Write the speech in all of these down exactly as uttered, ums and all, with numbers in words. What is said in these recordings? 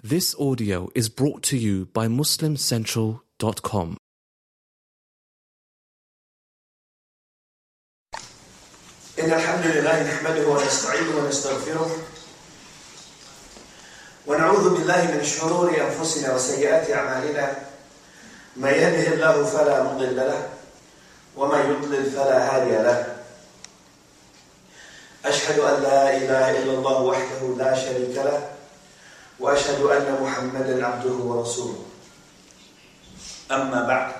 This audio is brought to you by muslim central dot com. إن الحمد لله نحمده ونستعينه ونستغفره ونعوذ بالله من شرور أنفسنا وسيئات أعمالنا من يهده الله فلا مضل له ومن يضلل فلا هادي له أشهد أن لا إله إلا الله وحده لا شريك له وأشهد أن محمدا عبده ورسوله أما بعد.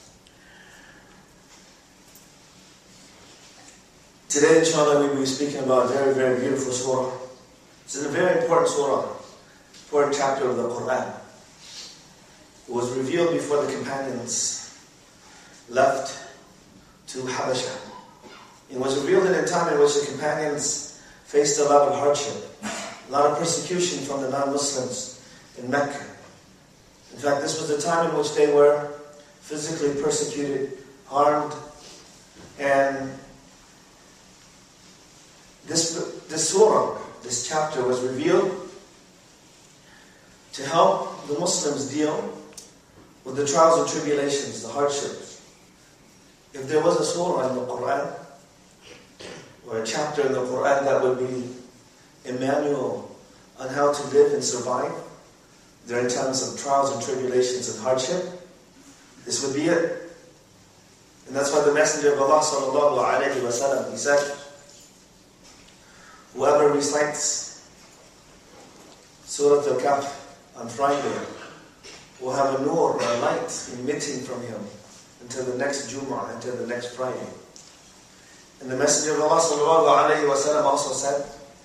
Today, inshallah, we will be speaking about a very, very beautiful surah. This is a very important surah, important chapter of the Quran. It was revealed before the companions left to Habasha. It was revealed in a time in which the companions faced a lot of hardship, a lot of persecution from the non-Muslims in Mecca. In fact, this was the time in which they were physically persecuted, harmed, and This, this surah, this chapter was revealed to help the Muslims deal with the trials and tribulations, the hardships. If there was a surah in the Quran, or a chapter in the Quran that would be a manual on how to live and survive during times of trials and tribulations and hardship, this would be it. And that's why the Messenger of Allah sallallahu alayhi wa sallam, he said, whoever recites Surah Al-Kahf on Friday will have a nur, a light emitting from him until the next Jumu'ah, until the next Friday. And the Messenger of Allah sallallahu alayhi wa sallam also said,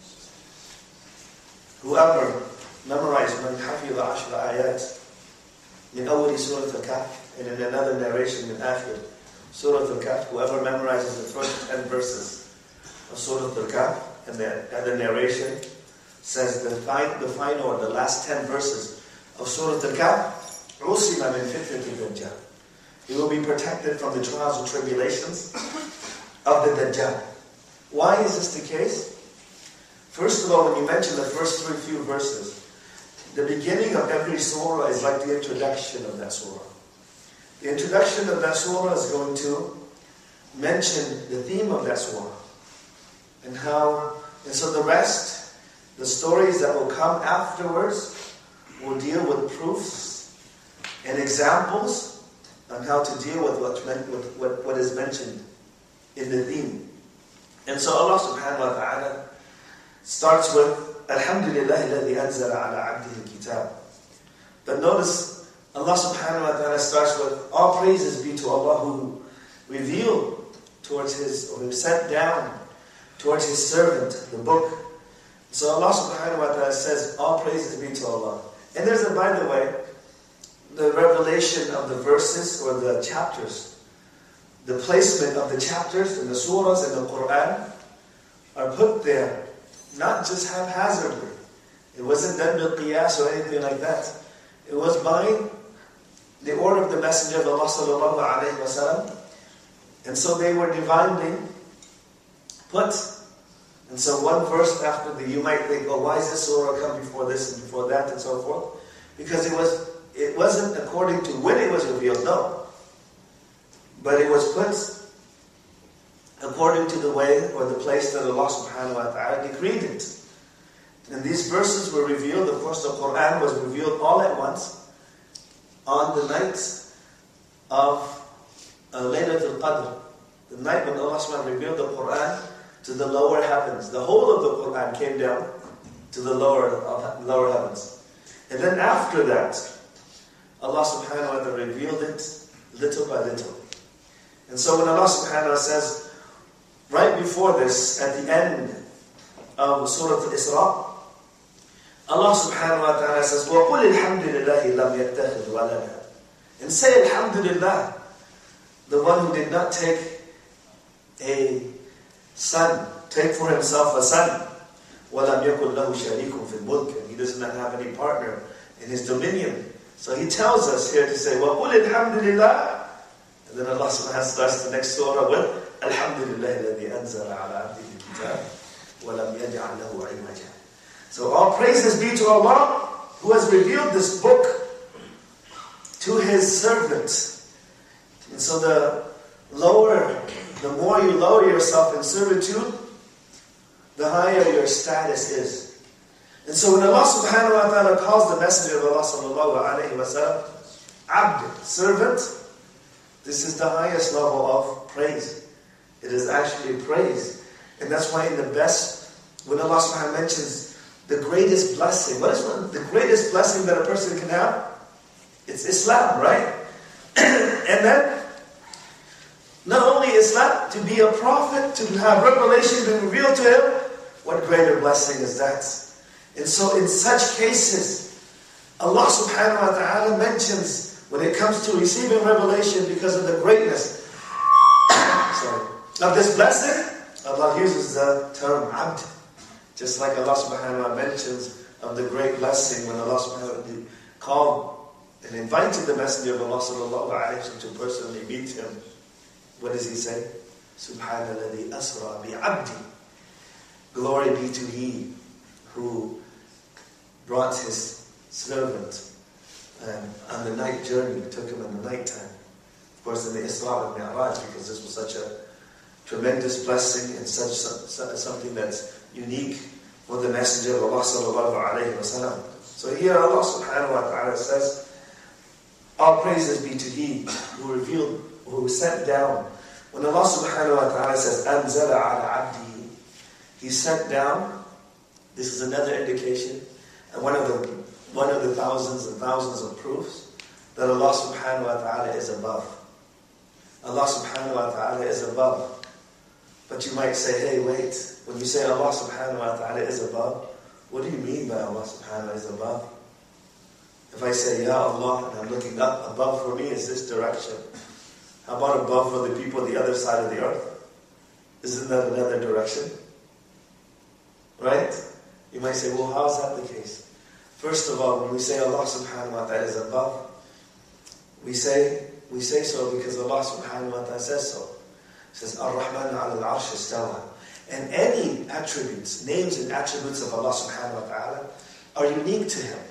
whoever memorized man hafidha ashra ayat min awwali Surah Al-Kahf, and in another narration min akhir Surah Al-Kahf, whoever memorizes the first ten verses of Surah Al-Kahf, and the other narration says the final, the final or the last ten verses of Surah Al-Kahf, Usima min fitnati Dajjal. He will be protected from the trials and tribulations of the Dajjal. Why is this the case? First of all, when you mention the first three few verses, the beginning of every surah is like the introduction of that surah. The introduction of that surah is going to mention the theme of that surah. And how, and so the rest, the stories that will come afterwards, will deal with proofs and examples on how to deal with what, with what, what is mentioned in the theme. And so Allah subhanahu wa ta'ala starts with, Alhamdulillah alladhi anzala ala abdihi al-kitab. But notice, Allah subhanahu wa ta'ala starts with, all praises be to Allah who revealed towards His, or who sent down towards His servant, the book. So Allah subhanahu wa ta'ala says, all praises be to Allah. And there's a, by the way, the revelation of the verses or the chapters, the placement of the chapters and the surahs in the Quran are put there, not just haphazardly. It wasn't done bil qiyas or anything like that. It was by the order of the Messenger of Allah sallallahu alayhi wa sallam. And so they were divinely put. And so one verse after the, you might think, oh, why is this surah come before this and before that and so forth? Because it was, it wasn't according to when it was revealed, no. But it was put according to the way or the place that Allah subhanahu wa ta'ala decreed it. And these verses were revealed, of course the Quran was revealed all at once on the night of uh, Laylatul Qadr. The night when Allah subhanahu wa ta'ala revealed the Quran to the lower heavens. The whole of the Quran came down to the lower of lower heavens. And then after that, Allah subhanahu wa ta'ala revealed it little by little. And so when Allah subhanahu wa ta'ala says, right before this, at the end of Surah Al-Isra, Allah subhanahu wa ta'ala says, وَقُلِ الْحَمْدُ لِلَّهِ لَمْ يَتَّخِذْ وَلَدًا. And say Alhamdulillah, the one who did not take a son, take for himself a son. وَلَمْ يَكُنْ لَهُ شَرِيكٌ فِي الْمُلْكِ. And he does not have any partner in his dominion. So he tells us here to say, وَقُلِ الْحَمْدُ لِلَّهِ. And then Allah subhanahu wa ta'ala starts the next surah with, Alhamdulillah alladhi anzala ala abdihi al-kitab wa lam yaj'al lahu 'iwaja. So all praises be to Allah who has revealed this book to His servant. And so the lower, the more you lower yourself in servitude, the higher your status is. And so when Allah subhanahu wa ta'ala calls the Messenger of Allah sallallahu alayhi wa sallam abd, servant, this is the highest level of praise. It is actually praise. And that's why in the best, when Allah subhanahu wa ta'ala mentions the greatest blessing, what is one, the greatest blessing that a person can have? It's Islam, right? And then, not only Islam, to be a prophet, to have revelation been revealed to him, what greater blessing is that? And so in such cases, Allah subhanahu wa ta'ala mentions, when it comes to receiving revelation because of the greatness sorry, of this blessing, Allah uses the term abd. Just like Allah subhanahu wa ta'ala mentions of the great blessing when Allah subhanahu wa ta'ala called and invited the Messenger of Allah sallallahu alayhi wa sallam to personally meet him. What does he say? Subhanalladhi asra bi'abdi. Glory be to He who brought His servant um, on the night journey, took him in the night time. Of course, in the Isra and Mi'raj, because this was such a tremendous blessing and such, such something that's unique for the Messenger of Allah sallallahu alayhi wa sallam. So here Allah subhanahu wa ta'ala says, all praises be to He who revealed, who sent down. When Allah subhanahu wa ta'ala says, أَنزَلَ عَلَى عَبْدِهِ, He sent down, this is another indication, and one of the one of the thousands and thousands of proofs that Allah subhanahu wa ta'ala is above. Allah subhanahu wa ta'ala is above. But you might say, hey, wait, when you say Allah subhanahu wa ta'ala is above, what do you mean by Allah subhanahu wa ta'ala is above? If I say, Ya Allah, and I'm looking up, above for me is this direction. How about above for the people on the other side of the earth? Isn't that another direction? Right? You might say, well, how is that the case? First of all, when we say Allah subhanahu wa ta'ala is above, we say we say so because Allah subhanahu wa ta'ala says so. It says, Ar-Rahman ala al-Arsh istawa. And any attributes, names and attributes of Allah subhanahu wa ta'ala are unique to Him.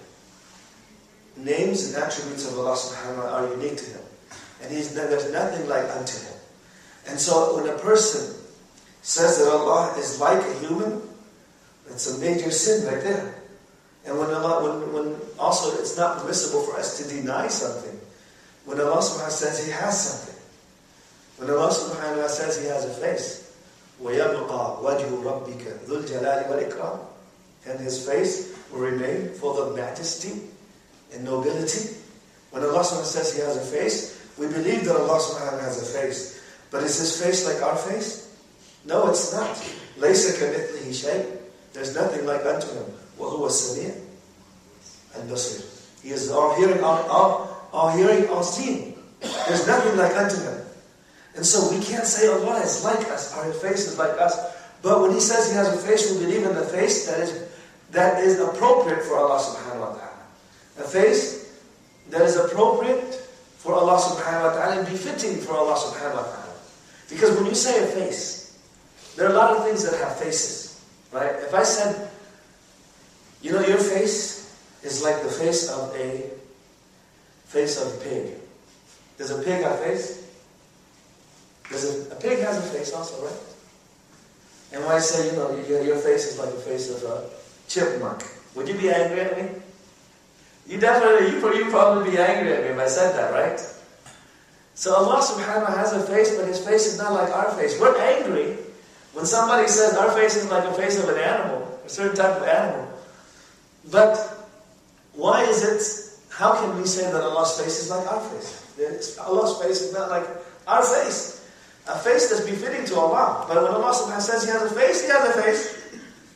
Names and attributes of Allah subhanahu wa ta'ala are unique to Him. And he's, there's nothing like unto Him. And so when a person says that Allah is like a human, it's a major sin right there. And when Allah, when, when also it's not permissible for us to deny something. When Allah subhanahu wa ta'ala says He has something. When Allah subhanahu wa ta'ala says He has a face. وَيَبْقَى وَجْهُ رَبِّكَ ذُو الْجَلَالِ وَالْإِكْرَامِ. And His face will remain full of majesty and nobility. When Allah subhanahu wa ta'ala says He has a face, we believe that Allah subhanahu wa ta'ala has a face. But is His face like our face? No, it's not. لَيْسَ كَمِثْلِهِ شَيْءٍ. There's nothing like unto Him. وَهُوَ السَّمِيعُ الْبَصِيرُ. He is all hearing, all, all, all hearing, all seeing. There's nothing like unto Him. And so we can't say Allah is like us, our face is like us. But when He says He has a face, we believe in the face that is that is appropriate for Allah subhanahu wa ta'ala. A face that is appropriate for Allah subhanahu wa ta'ala and befitting for Allah subhanahu wa ta'ala. Because when you say a face, there are a lot of things that have faces. Right? If I said, you know, your face is like the face of a face of a pig. Does a pig have a face? Does a, a pig has a face also, right? And when I say, you know, your, your face is like the face of a chipmunk, would you be angry at me? You definitely, you you probably be angry at me if I said that, right? So Allah subhanahu wa ta'ala has a face, but His face is not like our face. We're angry when somebody says our face is like the face of an animal, a certain type of animal. But why is it, how can we say that Allah's face is like our face? It's, Allah's face is not like our face. A face that's befitting to Allah. But when Allah subhanahu wa ta'ala says He has a face, He has a face.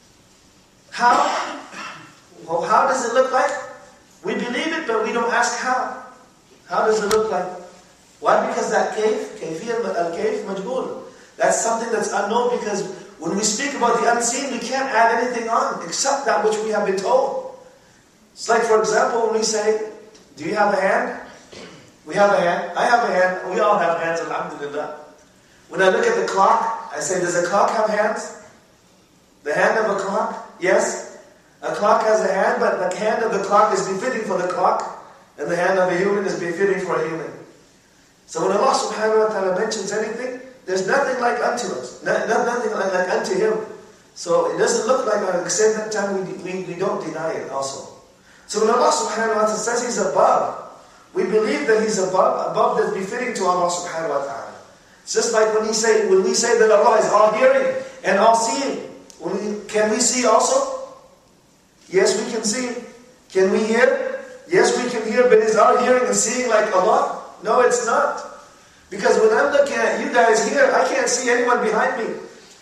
How? Well, how does it look like? We believe it, but we don't ask how. How does it look like? Why? Because that kayf, kayfiyya al-kayf majhul. That's something that's unknown, because when we speak about the unseen, we can't add anything on except that which we have been told. It's like, for example, when we say, do you have a hand? We have a hand. I have a hand. We all have hands, alhamdulillah. When I look at the clock, I say, does a clock have hands? The hand of a clock? Yes. A clock has a hand, but the hand of the clock is befitting for the clock, and the hand of a human is befitting for a human. So when Allah subhanahu wa ta'ala mentions anything, there's nothing like unto us. No, no, nothing like, like unto Him. So it doesn't look like, at the same time, we, we, we don't deny it also. So when Allah subhanahu wa ta'ala says He's above, we believe that He's above, above that's befitting to Allah subhanahu wa ta'ala. It's just like when, he say, when we say that Allah is all-hearing and all-seeing. When we, can we see also? Yes, we can see. Can we hear? Yes, we can hear, but is our hearing and seeing like Allah? No, it's not. Because when I'm looking at you guys here, I can't see anyone behind me.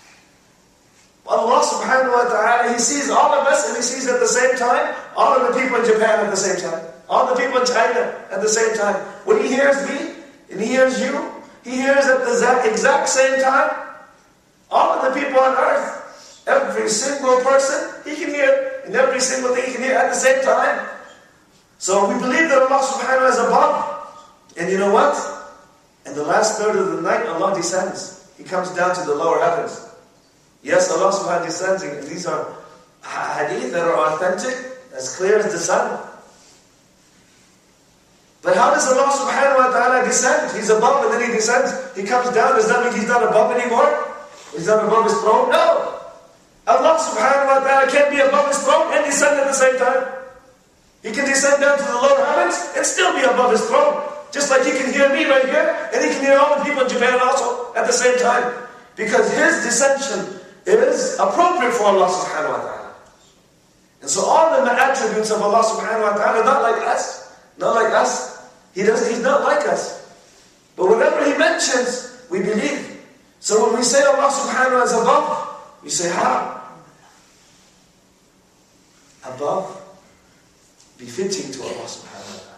Allah subhanahu wa ta'ala, He sees all of us, and He sees at the same time all of the people in Japan at the same time. All the people in China at the same time. When He hears me, and He hears you, He hears at the exact same time all of the people on earth. Every single person, He can hear. And every single thing He can hear at the same time. So we believe that Allah subhanahu wa ta'ala is above. And you know what? In the last third of the night, Allah descends. He comes down to the lower heavens. Yes, Allah subhanahu wa ta'ala descends. And these are hadith that are authentic, as clear as the sun. But how does Allah subhanahu wa ta'ala descend? He's above and then He descends. He comes down. Does that mean He's not above anymore? He's not above His throne? No. Allah subhanahu wa ta'ala can't be above His throne and descend at the same time. He can descend down to the lower heavens and still be above His throne. Just like He can hear me right here, and He can hear all the people in Japan also at the same time. Because His descension is appropriate for Allah subhanahu wa ta'ala. And so all the attributes of Allah subhanahu wa ta'ala are not like us. Not like us. He doesn't, He's not like us. But whatever He mentions, we believe. So when we say Allah subhanahu wa ta'ala is above, we say how? Above, befitting to Allah subhanahu wa ta'ala.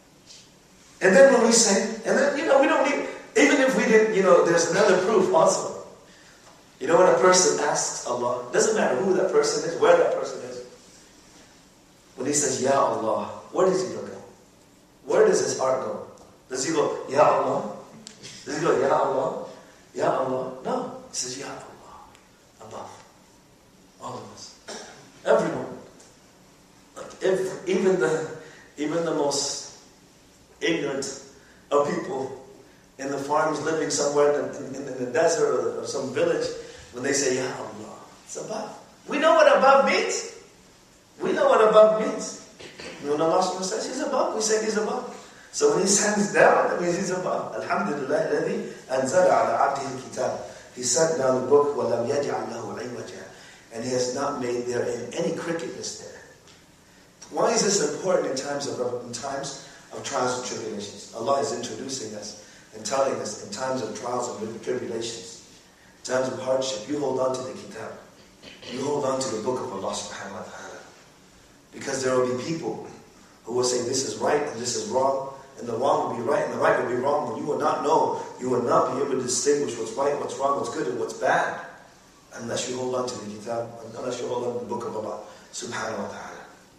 And then when we say, and then, you know, we don't need, even if we didn't, you know, there's another proof also. You know, when a person asks Allah, doesn't matter who that person is, where that person is. When he says, Ya Allah, where does he look at? Where does his heart go? Does he go, Ya Allah? Does he go, Ya Allah? Ya Allah? No. He says, Ya Allah. Above. All of us. Everyone. Like if, even the even the most ignorant of people in the farms living somewhere in the, in, in the desert or, or some village, when they say, Ya Allah, it's above. We know what above means. We know what above means. When Allah says He's above, we say He's above. So when He sends down, that means He's above. Alhamdulillah, الذي أنزل على عبده الكتاب. He sent down the book, وَلَمْ يَجْعَلْ لَهُ عِوَجًا. And He has not made there any crookedness there. Why is this important in times of in times of trials and tribulations? Allah is introducing us and telling us in times of trials and tribulations, in times of hardship, you hold on to the kitab. You hold on to the book of Allah subhanahu wa ta'ala. Because there will be people who will say this is right and this is wrong, and the wrong will be right and the right will be wrong, and you will not know, you will not be able to distinguish what's right, what's wrong, what's good, and what's bad, unless you hold on to the kitab, unless you hold on to the book of Allah subhanahu wa ta'ala.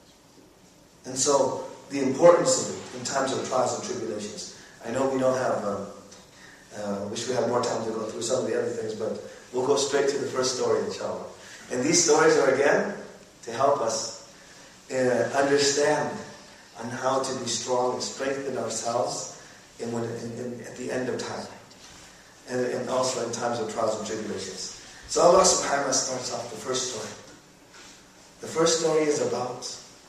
And so, the importance of it in times of trials and tribulations. I know we don't have, um, uh, wish we had more time to go through some of the other things, but we'll go straight to the first story, inshallah. And these stories are, again, to help us uh, understand on how to be strong and strengthen ourselves in, when, in, in, at the end of time. And, and also in times of trials and tribulations. So Allah subhanahu wa ta'ala starts off the first story. The first story is about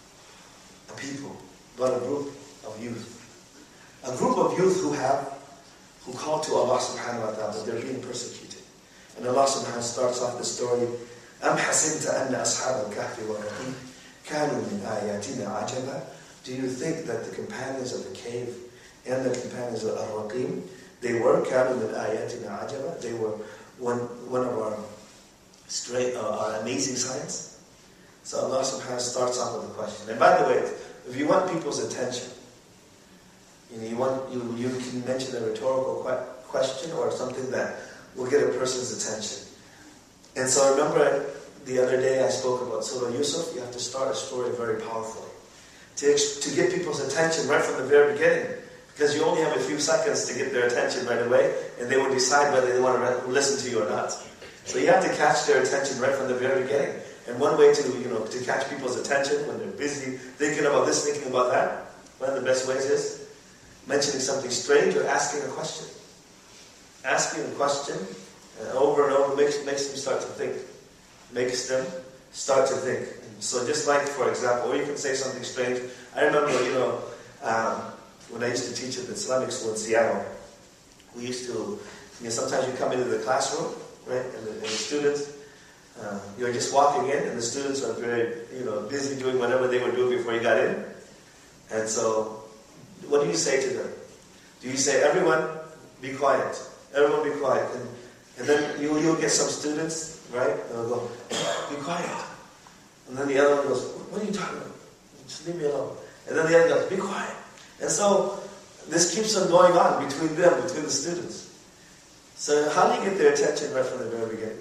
a people, about a group of youth. A group of youth who have, who call to Allah subhanahu wa ta'ala, but they're being persecuted. And Allah subhanahu wa ta'ala starts off the story, أَمْ حَسِنْتَ أَنَّ أَصْحَابَ الْكَهْفِ وَالرَّقِيمِ كَانُوا مِنْ آيَاتِنَا عَجَبًا. Do you think that the companions of the cave and the companions of Ar-Raqim, they were كَانُوا مِنْ آيَاتِنَا عَجَبًا? They were one, one of our, straight, uh, our amazing signs? So Allah subhanahu wa ta'ala starts off with a question. And by the way, if you want people's attention, you know, you want you you can mention a rhetorical que- question or something that will get a person's attention. And so I remember the other day I spoke about Surah Yusuf. You have to start a story very powerfully to to get people's attention right from the very beginning, because you only have a few seconds to get their attention right away, and they will decide whether they want to listen to you or not. So you have to catch their attention right from the very beginning. And one way to, you know, to catch people's attention when they're busy thinking about this, thinking about that, one of the best ways is mentioning something strange or asking a question. Asking a question and over and over makes, makes them start to think. Makes them start to think. So just like, for example, or you can say something strange. I remember, you know, um, when I used to teach at the Islamic school in Seattle, we used to, you know, sometimes you come into the classroom, right, and the, and the students, uh, you're just walking in, and the students are very, you know, busy doing whatever they were doing before you got in. And so, what do you say to them? Do you say, everyone, be quiet. Everyone be quiet. And, and then you, you'll get some students, right, and they'll go, be quiet. And then the other one goes, what are you talking about? Just leave me alone. And then the other goes, be quiet. And so, this keeps on going on between them, between the students. So how do you get their attention right from the very beginning?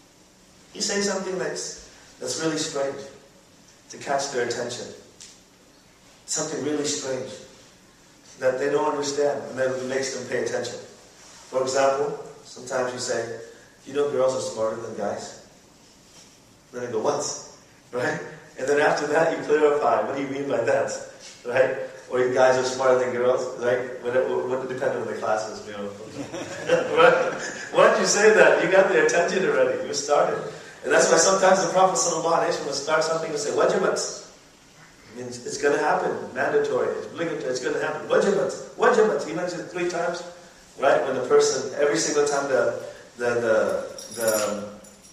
You say something that's, that's really strange to catch their attention. Something really strange that they don't understand, and that makes them pay attention. For example, sometimes you say, you know girls are smarter than guys? Then they go, what? Right? And then after that you clarify, what do you mean by that? Right? Or you guys are smarter than girls, right? What would depend on the classes, you know. Right? Once you say that, you got their attention already. You started. And that's why sometimes the Prophet ﷺ will start something and say, wajibat. It means it's going to happen. Mandatory. It's obligatory. It's going to happen. Wajibat. Wajibat. He mentions it three times. Right? When the person, every single time the the the the,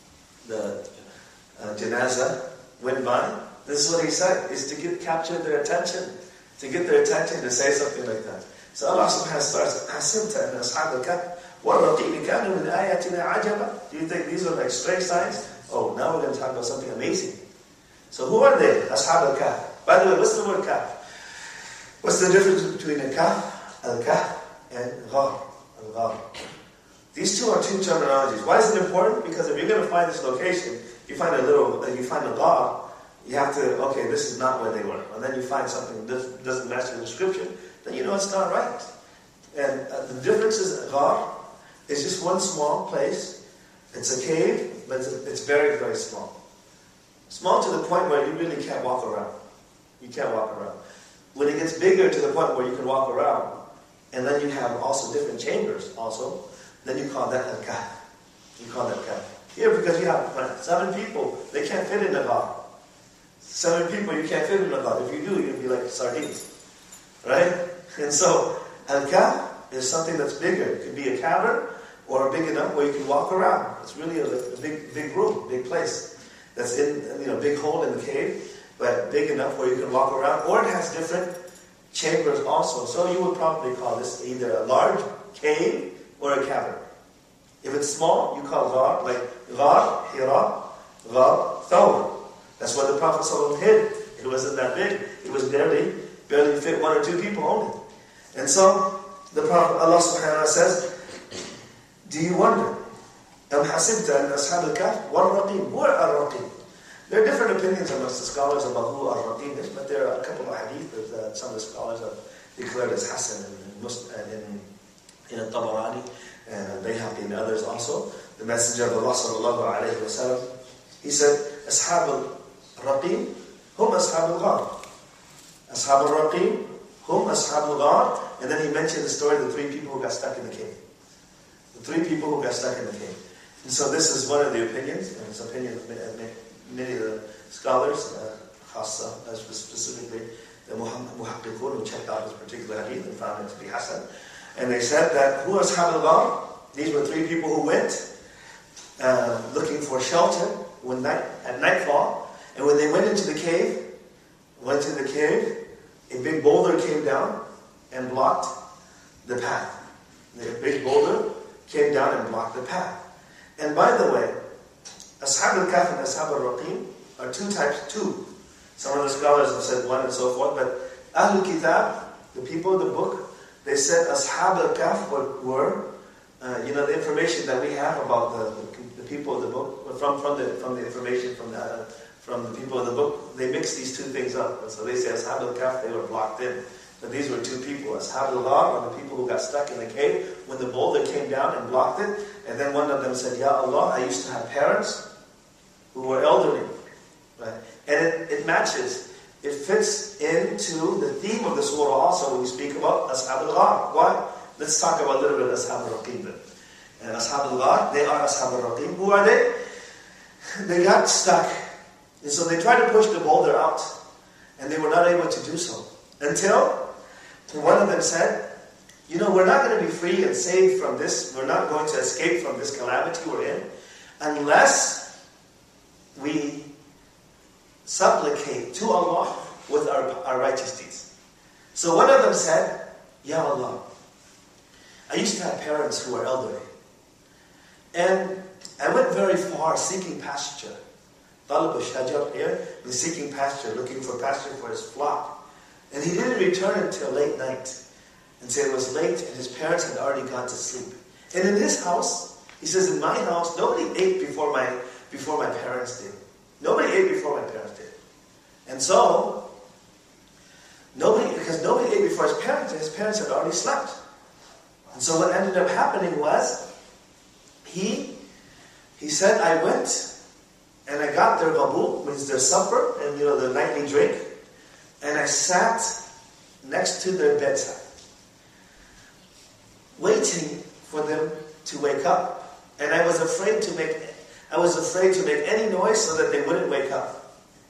the uh, janazah went by, this is what he said, is to get capture their attention. To get their attention to say something like that. So Allah subhanahu wa ta'ala starts, حَسِبْتَ أَنَّ أَصْحَابَ الْكَهْفِ وَالرَّقِيمِ كَانُوا مِنْ آيَاتِنَا عَجَبًا. Do you think these are like strange signs? Oh, now we're going to talk about something amazing. So who are they? Ashab al-Kahf. By the way, what's the word Kahf? What's the difference between a Kahf, al-Kahf, and Ghar? Al-Ghar. These two are two terminologies. Why is it important? Because if you're going to find this location, you find a little, you find a Ghar, you have to, okay, this is not where they were. And then you find something that doesn't match the description, then you know it's not right. And uh, the difference is Ghar is just one small place. It's a cave, but it's, it's very, very small. Small to the point where you really can't walk around. You can't walk around. When it gets bigger to the point where you can walk around, and then you have also different chambers also, then you call that al-Kahf. You call that Kahf. Here, because you have seven people, they can't fit in the Ghar. Seven people, you can't fit in a lot. If you do, you'd be like sardines. Right? And so, al-Kahf is something that's bigger. It could be a cavern, or big enough where you can walk around. It's really a, a big big room, big place. That's in, you know, big hole in the cave, but big enough where you can walk around. Or it has different chambers also. So you would probably call this either a large cave or a cavern. If it's small, you call Ghar, like Ghar, Hira, Ghar, Thawr. That's why the Prophet ﷺ hid. It wasn't that big. It was barely, barely fit one or two people only. And so, the Prophet, Allah subhanahu wa ta'ala says, do you wonder? أَمْ حَسِبْتَ أَنَّ أَصْحَابَ الْكَهْفِ وَالرَّقِيمِ. Who are al-Raqim? There are different opinions amongst the scholars about who al-Raqim is, but there are a couple of hadith that some of the scholars have declared as Hasan and in, in al-Tabarani and al-Bayhaqi and others also. The Messenger of Allah sallallahu alayhi wa sallam, he said, أَصْحَابَ الرقيم هم أصحاب الغار. أصحاب الرقيم هم أصحاب الغار. And then he mentioned the story of the three people who got stuck in the cave. The three people who got stuck in the cave. And so this is one of the opinions, and it's the opinion of many of the scholars, uh, Khassa, uh, specifically the Muhaqqiqun, who checked out this particular hadith and found it to be Hasan. And they said that who Ashab al-Ghar? These were three people who went uh, looking for shelter when night, at nightfall. And when they went into the cave, went to the cave, a big boulder came down and blocked the path. The big boulder came down and blocked the path. And by the way, Ashab al-Kahf and Ashab al-Raqim are two types, two. Some of the scholars have said one and so forth, but Ahlul Kitab, the people of the book, they said Ashab al-Kahf were, were uh, you know, the information that we have about the, the, the people of the book, from, from, the, from the information from the uh, from the people of the book, they mix these two things up. And so they say Ashab al-Kahf, they were blocked in. But these were two people. Ashab al-Ghar were the people who got stuck in the cave when the boulder came down and blocked it. And then one of them said, Ya Allah, I used to have parents who were elderly. Right? And it, it matches. It fits into the theme of the surah also when you speak about Ashab al-Ghar. Why? Let's talk about a little bit of Ashab al-Raqim then. And Ashab al-Ghar, they are Ashab al-Raqim. Who are they? They got stuck. And so they tried to push the boulder out. And they were not able to do so. Until one of them said, you know, we're not going to be free and saved from this. We're not going to escape from this calamity we're in unless we supplicate to Allah with our, our righteous deeds. So one of them said, Ya Allah, I used to have parents who were elderly. And I went very far seeking pasture. Talib al-Shajar here, he's seeking pasture, looking for pasture for his flock. And he didn't return until late night. And so it was late and his parents had already gone to sleep. And in his house, he says, in my house, nobody ate before my, before my parents did. Nobody ate before my parents did. And so, nobody, because nobody ate before his parents, and his parents had already slept. And so what ended up happening was, he, he said, I went, and I got their ghabul, means their supper, and you know, the nightly drink, and I sat next to their bedside, waiting for them to wake up. And I was afraid to make, I was afraid to make any noise so that they wouldn't wake up.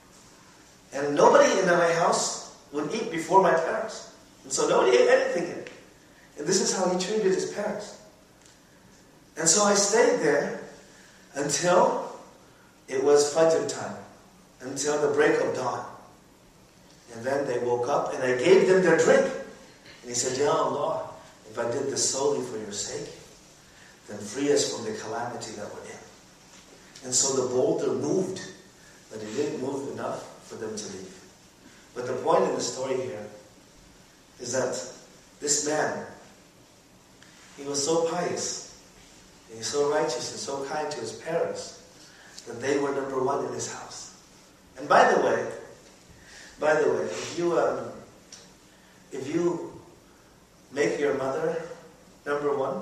And nobody in my house would eat before my parents. And so nobody ate anything in it. And this is how he treated his parents. And so I stayed there until it was Fajr time, until the break of dawn. And then they woke up and I gave them their drink. And he said, Ya Allah, if I did this solely for your sake, then free us from the calamity that we're in. And so the boulder moved, but it didn't move enough for them to leave. But the point in the story here is that this man, he was so pious, and he's so righteous and so kind to his parents, that they were number one in his house. And by the way, by the way, if you um, if you make your mother number one,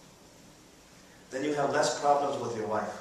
then you have less problems with your wife.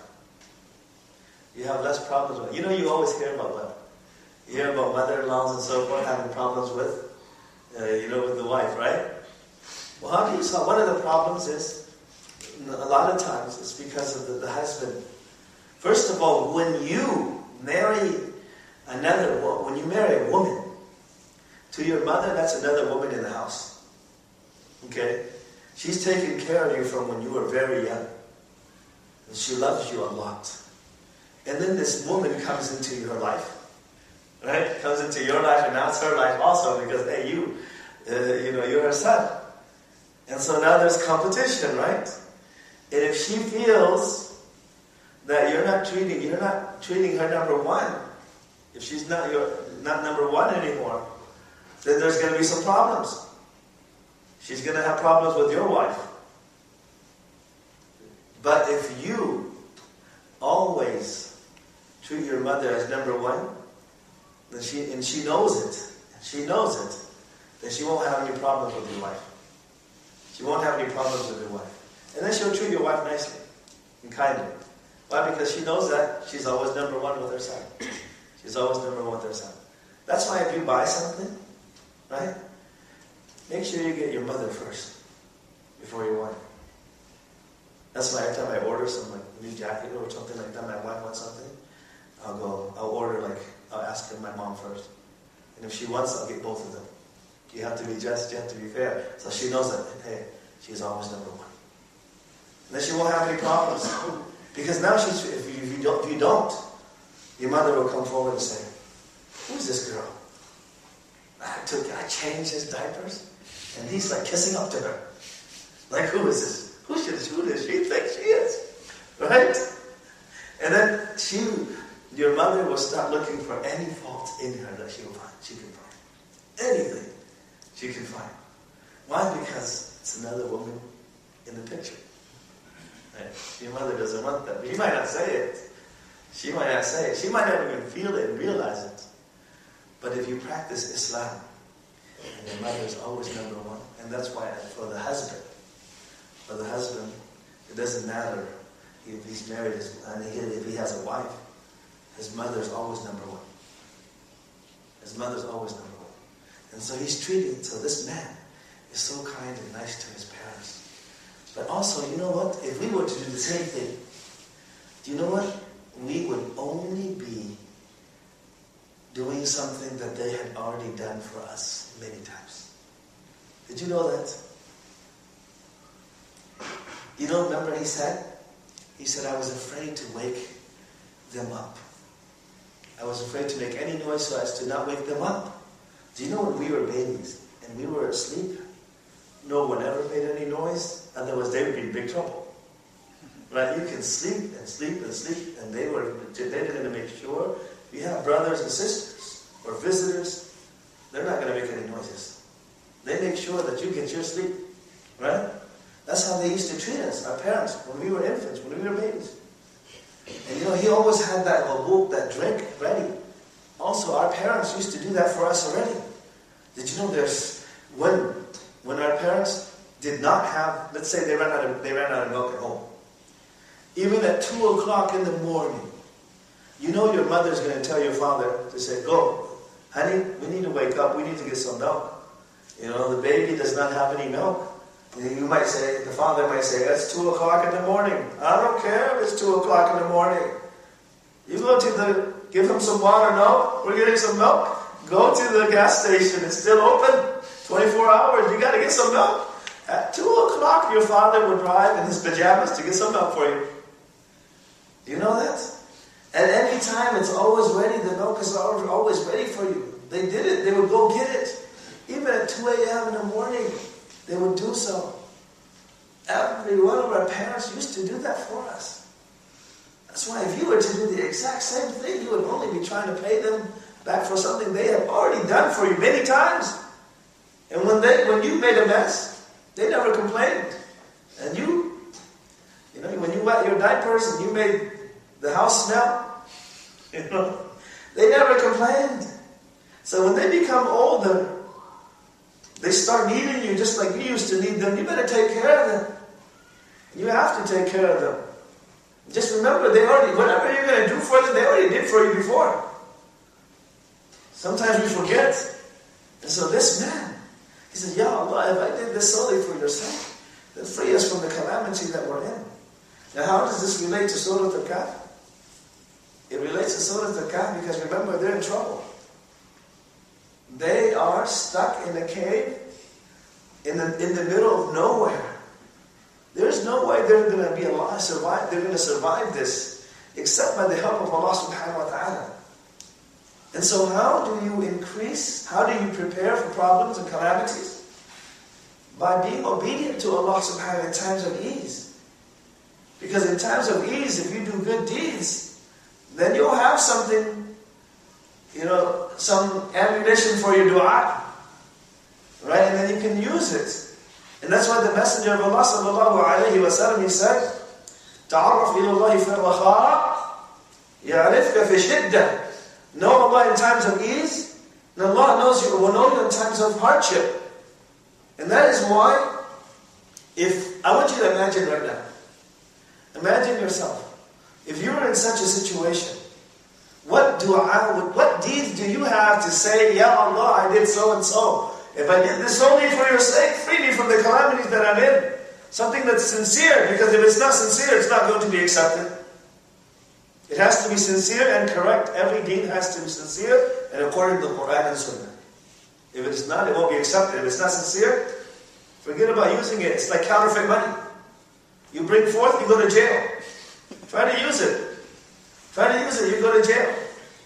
You have less problems with, you know, you always hear about what? You hear about mother-in-laws and so forth having problems with, uh, you know, with the wife, right? Well, how do you solve? One of the problems is, a lot of times, it's because of the, the husband. First of all, when you marry another, when you marry a woman to your mother, that's another woman in the house. Okay? She's taking care of you from when you were very young. And she loves you a lot. And then this woman comes into your life. Right? Comes into your life, and now it's her life also, because, hey, you, uh, you know, you're her son. And so now there's competition, right? And if she feels that you're not treating, you're not treating her number one, if she's not your, not number one anymore, then there's going to be some problems. She's going to have problems with your wife. But if you always treat your mother as number one, then she, and she knows it, she knows it, then she won't have any problems with your wife. She won't have any problems with your wife. And then she'll treat your wife nicely and kindly. Why? Because she knows that she's always number one with her son. She's always number one with her son. That's why if you buy something, right, make sure you get your mother first before your wife. That's why every time I order some like new jacket or something like that, my wife wants something, I'll go, I'll order like, I'll ask her, my mom first. And if she wants, I'll get both of them. You have to be just, you have to be fair. So she knows that, hey, she's always number one. And then she won't have any problems. Because now she's, if you, if you don't, if you don't, your mother will come forward and say, who's this girl? I took, I changed his diapers, and he's like kissing up to her. Like, who is this? Who should, who does she think she is? Right? And then she, your mother will start looking for any fault in her that she will find. She can find anything she can find. Why? Because it's another woman in the picture. Right? Your mother doesn't want that. But you might not say it. She might not say it. She might not even feel it and realize it. But if you practice Islam, and your mother is always number one, and that's why for the husband, for the husband, it doesn't matter if he's married, and if he has a wife. his mother's always number one. His mother's always number one. And so he's treated, so this man is so kind and nice to his parents. But also, you know what? If we were to do the same thing, do you know what? We would only be doing something that they had already done for us many times. Did you know that? You don't remember he said? He said, I was afraid to wake them up. I was afraid to make any noise so as to not wake them up. Do you know when we were babies and we were asleep, no one ever made any noise, otherwise they would be in big trouble. Right? You can sleep and sleep and sleep, and they were they were going to make sure we have brothers and sisters or visitors, they're not going to make any noises. They make sure that you get your sleep. Right? That's how they used to treat us, our parents, when we were infants, when we were babies. And you know, he always had that wudu, that drink ready. Also, our parents used to do that for us already. Did you know there's, when when our parents did not have, let's say they ran out of, they ran out of milk at home. Even at two o'clock in the morning, you know your mother's going to tell your father to say, go, honey, we need to wake up, we need to get some milk. You know, the baby does not have any milk. You might say, the father might say, it's two o'clock in the morning. I don't care if it's two o'clock in the morning. You go to the, give him some water, no? We're getting some milk. Go to the gas station, it's still open. twenty-four hours, you got to get some milk. At two o'clock, your father would drive in his pajamas to get some milk for you. Do you know that? And any time, it's always ready. The milk is always ready for you. They did it. They would go get it. Even at two a.m. in the morning, they would do so. Every one of our parents used to do that for us. That's why if you were to do the exact same thing, you would only be trying to pay them back for something they have already done for you many times. And when they, when you made a mess, they never complained. And you, you know, when you wet your diapers and you made the house smell, you know, they never complained. So when they become older, they start needing you just like you used to need them. You better take care of them. You have to take care of them. Just remember, they already, whatever you're going to do for them, they already did for you before. Sometimes we forget. And so this man, he said, Ya Allah, if I did this solely for your sake, then free us from the calamity that we're in. Now how does this relate to Surah Al-Kahf? It relates to Surah Al-Kahf because remember, they're in trouble. They are stuck in a cave in the, in the middle of nowhere. There's no way they're going to be alive, survive, they're going to survive this except by the help of Allah subhanahu wa ta'ala. And so how do you increase, how do you prepare for problems and calamities? By being obedient to Allah subhanahu wa ta'ala in times of ease. Because in times of ease, if you do good deeds, then you'll have something, you know, some ammunition for your dua. Right? And then you can use it. And that's why the Messenger of Allah sallallahu alayhi wa sallam, he said, تَعَرَّفْ إِلَى اللَّهِ فِي الرَّخَاءِ يَعْرِفْكَ فِي شِدَّةٍ. Know Allah in times of ease, and Allah knows you, will know you in times of hardship. And that is why, if, I want you to imagine right now, imagine yourself, if you were in such a situation, what dua, what deeds do you have to say, Ya Allah, I did so and so. If I did this only for your sake, free me from the calamities that I'm in. Something that's sincere, because if it's not sincere, it's not going to be accepted. It has to be sincere and correct. Every deed has to be sincere and according to the Quran and Sunnah. If it's not, it won't be accepted. If it's not sincere, forget about using it. It's like counterfeit money. You bring forth, you go to jail. Try to use it. Try to use it, you go to jail.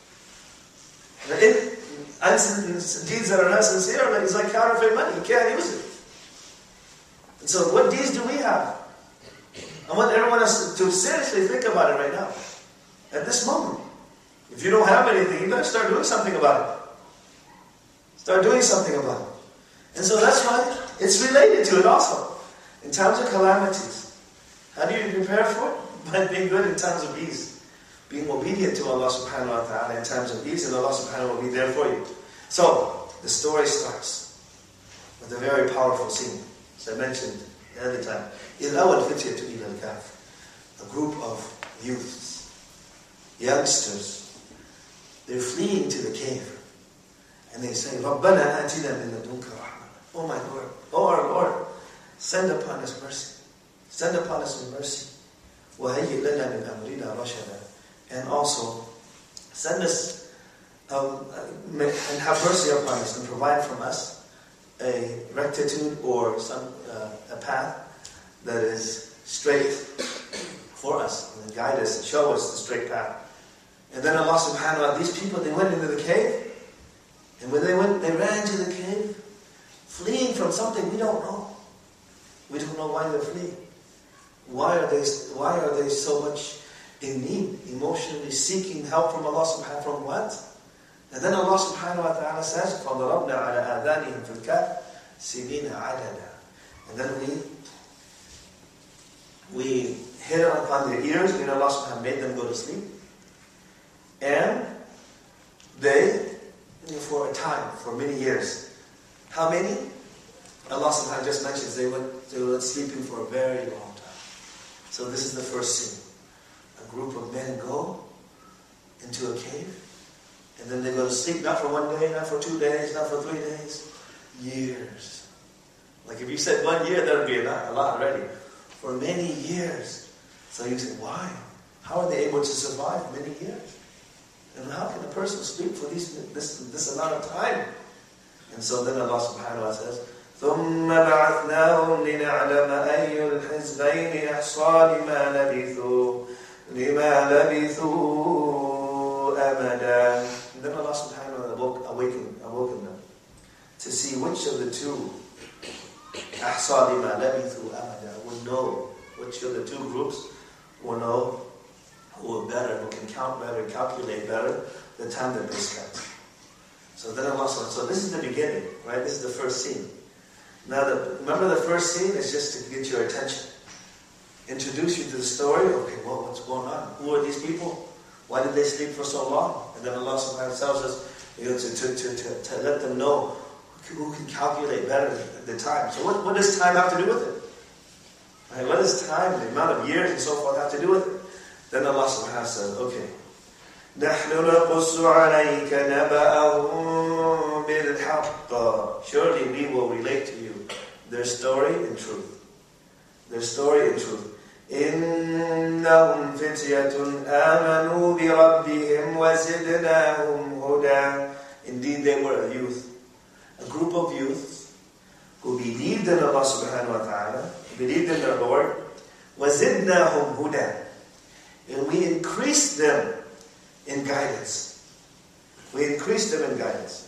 The deeds that are not sincere, it's like counterfeit money. You can't use it. And so what deeds do we have? I want everyone else to seriously think about it right now. At this moment. If you don't have anything, you better start doing something about it. Start doing something about it. And so that's why it's related to it also. In times of calamities. How do you prepare for it? By being good in times of ease. Being obedient to Allah subhanahu wa ta'ala in times of ease, and Allah subhanahu wa ta'ala will be there for you. So, the story starts with a very powerful scene. As I mentioned the other time. إِذْ أَوَى الْفِتْيَةُ إِلَى الْكَهْفِ. A group of youths, youngsters, they're fleeing to the cave. And they say, رَبَّنَا آتِنَا مِن لَدُنْكَ رَحْمَةً. Oh my Lord, oh our Lord, send upon us mercy. Send upon us your mercy. وَهَيِّئْ لَنَا مِنْ أَمْرِنَا رَشَدًا. And also, send us, um, and have mercy upon us, and provide from us a rectitude or some uh, a path that is straight for us, and guide us and show us the straight path. And then Allah subhanahu wa ta'ala, these people, they went into the cave, and when they went, they ran to the cave, fleeing from something we don't know. We don't know why they're fleeing. Why are they, why are they so much in need, emotionally seeking help from Allah subhanahu wa ta'ala? From what? And then Allah subhanahu wa ta'ala says, فَضَرَبْنَا عَلَىٰ آذَانِهِمْ فِي الْكَهْفِ سِنِينَ عَدَدًا. And then we we hit upon their ears, and Allah subhanahu wa ta'ala made them go to sleep. And they, for a time, for many years. How many? Allah subhanahu wa ta'ala just mentions they went, they went sleeping for a very long time. So this is the first scene. A group of men go into a cave, and then they go to sleep, not for one day, not for two days, not for three days, years. Like if you said one year, that would be a lot already. For many years. So you say, why? How are they able to survive many years? And how can a person sleep for these, this, this amount of time? And so then Allah subhanahu wa ta'ala says, ثُمَّ بَعَثْنَاهُمْ لِنَعْلَمَ أَيُّ الْحِزْبَيْنِ أَحْصَىٰ لِمَا لَبِثُوا لِمَا لَبِثُوا أَمَدًا. And then Allah subhanahu wa ta'ala awoke, awakened, awoken them to see which of the two أَحْصَىٰ لِمَا لَبِثُوا أَمَدًا will know, which of the two groups will know, who are better, who can count better, calculate better, the time that they spent. So then Allah subhanahu wa ta'ala, so this is the beginning, right? This is the first scene. Now, the, remember the first scene is just to get your attention. Introduce you to the story. Okay, well, what's going on? Who are these people? Why did they sleep for so long? And then Allah subhanahu wa ta'ala tells us, you know, to, to, to, to, to let them know who can calculate better the time. So what, what does time have to do with it? Right? What does time, the amount of years and so forth, have to do with it? Then Allah subhanahu wa ta'ala says, okay, نَحْنُ نَقُصُّ عَلَيْكَ نَبَأَهُمْ بِالْحَقِّ. Surely we will relate to you their story in truth. Their story in truth. إِنَّهُمْ فِتْيَةٌ آمَنُوا بِرَبِّهِمْ وَزِدْنَاهُمْ هُدًى. Indeed, they were a youth, a group of youths who believed in Allah subhanahu wa ta'ala, believed in their Lord. وَزِدْنَاهُمْ هُدًى. And we increased them in guidance. We increased them in guidance.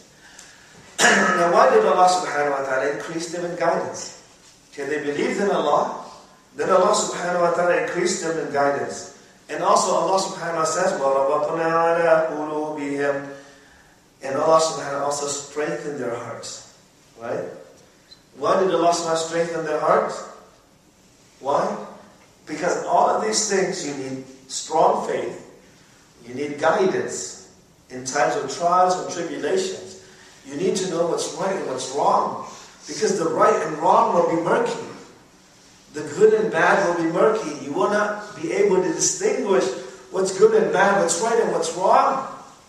Now why did Allah subhanahu wa ta'ala increase them in guidance? Okay, they believed in Allah, then Allah subhanahu wa ta'ala increased them in guidance. And also Allah subhanahu wa ta'ala says, وَرَبَطْنَا عَلَىٰ قُلُوبِهِمْ. And Allah subhanahu wa ta'ala also strengthened their hearts. Right? Why did Allah subhanahu wa ta'ala strengthen their hearts? Why? Because all of these things you need strong faith, you need guidance in times of trials and tribulations. You need to know what's right and what's wrong. Because the right and wrong will be murky. The good and bad will be murky. You will not be able to distinguish what's good and bad, what's right and what's wrong.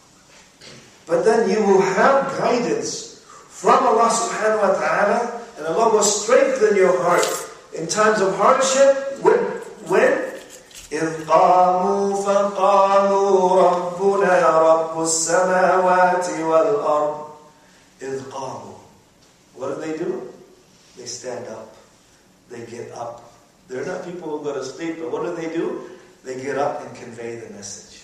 But then you will have guidance from Allah subhanahu wa ta'ala, and Allah will strengthen your heart in times of hardship. When? when إِذْ قَامُوا فَقَالُوا رَبُّنَا رَبُّ السَّمَاوَاتِ وَالْأَرْضِ. إِذْ قَامُوا. What do they do? They stand up. They get up. They're not people who go to sleep, but what do they do? They get up and convey the message.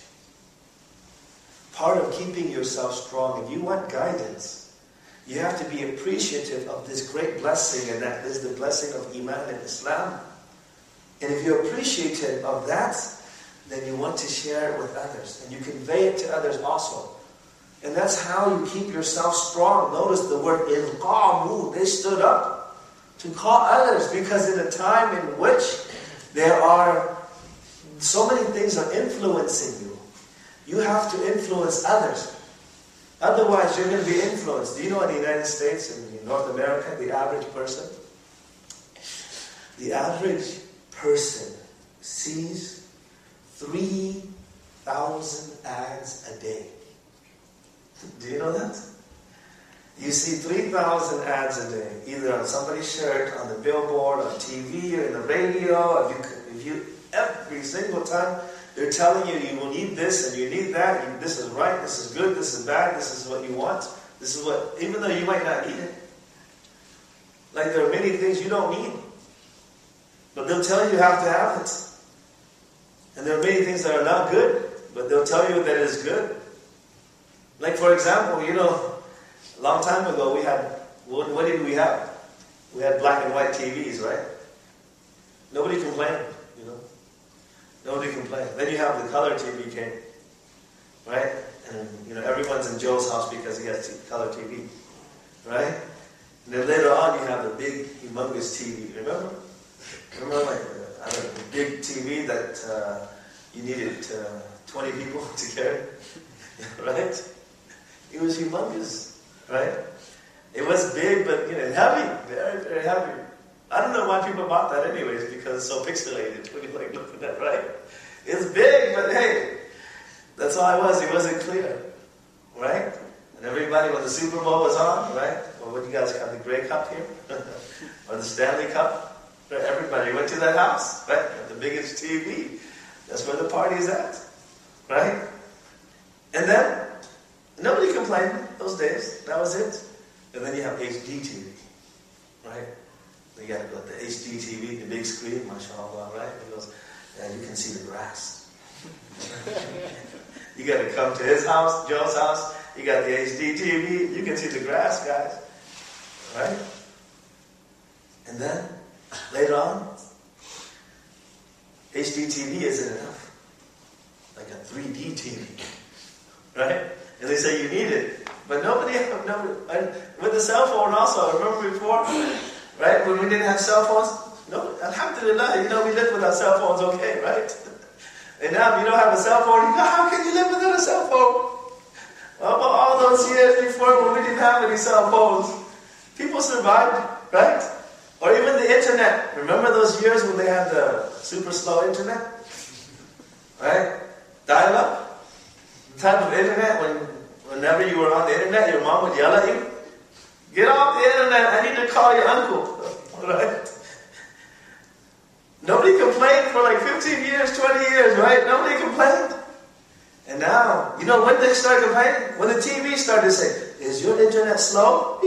Part of keeping yourself strong, if you want guidance, you have to be appreciative of this great blessing, and that is the blessing of Iman and Islam. And if you're appreciative of that, then you want to share it with others. And you convey it to others also. And that's how you keep yourself strong. Notice the word ilqamu. They stood up to call others. Because in a time in which there are so many things are influencing you, you have to influence others. Otherwise you're going to be influenced. Do you know in the United States, in North America, the average person, the average person sees three thousand ads a day. Do you know that? You see three thousand ads a day, either on somebody's shirt, on the billboard, on T V, or in the radio. If you, if you every single time they're telling you you will need this and you need that. You, this is right. This is good. This is bad. This is what you want. This is what, even though you might not need it. Like there are many things you don't need, but they'll tell you you have to have it. And there are many things that are not good, but they'll tell you that it is good. Like for example, you know, a long time ago we had, what, what did we have? We had black and white T Vs, right? Nobody complained, you know. Nobody complained. Then you have the color T V came, right? And you know, everyone's in Joe's house because he has t- color T V, right? And then later on you have the big, humongous T V, remember? Remember like, uh, I don't know, the big T V that uh, you needed uh, twenty people to carry, right? It was humongous, right? It was big, but you know, heavy, very, very heavy. I don't know why people bought that anyways, because it's so pixelated when you like look at that, right? It's big, but hey, that's all it was. It wasn't clear, right? And everybody, when the Super Bowl was on, right? Or what you guys have, the Grey Cup here? Or the Stanley Cup? Right? Everybody went to that house, right? The biggest T V. That's where the party is at, right? And then, nobody complained those days. That was it. And then you have H D T V, right? You got to go to the H D T V, the big screen, mashallah, right? He goes, and you can see the grass. You got to come to his house, Joe's house. You got the H D T V. You can see the grass, guys, right? And then later on, H D T V isn't enough. Like a three D T V, right? And they say you need it, but nobody, nobody. And with the cell phone also, remember before? Right? When we didn't have cell phones? No, alhamdulillah, you know, we lived without cell phones okay, right? And now if you don't have a cell phone, you go, how can you live without a cell phone? Well, about all those years before when we didn't have any cell phones, people survived, right? Or even the internet. Remember those years when they had the super slow internet? Right? Dial-up? Type of internet when whenever you were on the internet, your mom would yell at you. Get off the internet, I need to call your uncle. Right? Nobody complained for like fifteen years, twenty years, right? Nobody complained. And now, you know when they started complaining? When the T V started saying, is your internet slow?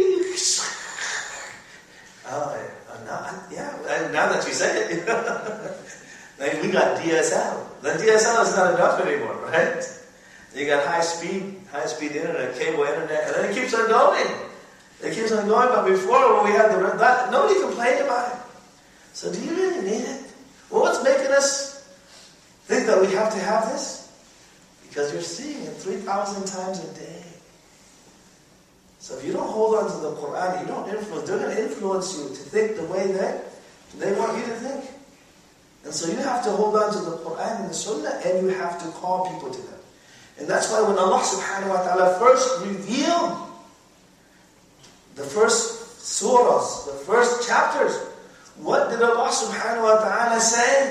Oh, now, yeah, now that you say it. Like we got D S L. The D S L is not enough anymore, right? You got high speed, high speed internet, cable internet, and then it keeps on going. It keeps on going, but before when we had the red dot, nobody complained about it. So do you really need it? Well, what's making us think that we have to have this? Because you're seeing it three thousand times a day. So if you don't hold on to the Quran, you don't influence, they're going to influence you to think the way that they want you to think. And so you have to hold on to the Quran and the Sunnah, and you have to call people to them. And that's why when Allah subhanahu wa ta'ala first revealed the first surahs, the first chapters, what did Allah subhanahu wa ta'ala say?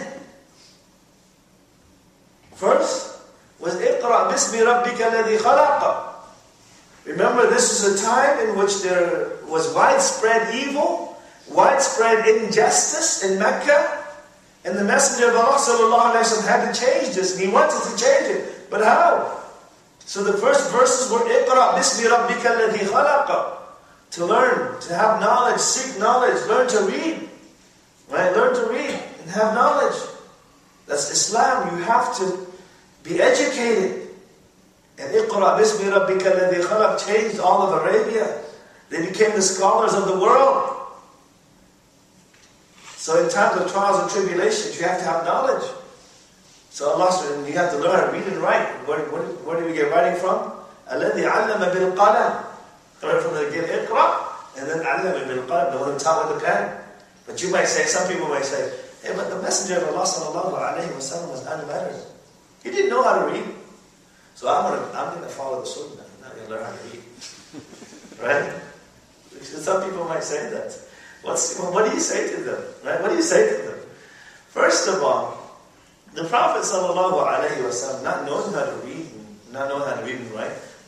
First was اقرأ باسم ربك الذي خلق. Remember, this is a time in which there was widespread evil, widespread injustice in Mecca, and the Messenger of Allah sallallahu alaihi wasallam had to change this, and he wanted to change it. But how? So the first verses were اقرأ باسم ربك الذي خلق. To learn, to have knowledge, seek knowledge, learn to read. Right? Learn to read and have knowledge. That's Islam. You have to be educated. And اقرأ باسم ربك الذي خلق changed all of Arabia. They became the scholars of the world. So in times of trials and tribulations, you have to have knowledge. So Allah said, you have to learn how to read and write. Where, where, where do we get writing from? الذي علم بالقلم. Learn from the get Iqra, and then علم بالقلم, the one who taught with the pen. But you might say, some people might say, hey, but the Messenger of Allah sallallahu alaihi wasallam was unlettered. He didn't know how to read. So I'm going to I'm going to follow the Sunnah. I'm not going to learn how to read. Right? Some people might say that. What's, what do you say to them? Right? What do you say to them? First of all, the Prophet sallallahu alaihi wasallam, not knowing how to read, not knowing how to read and write,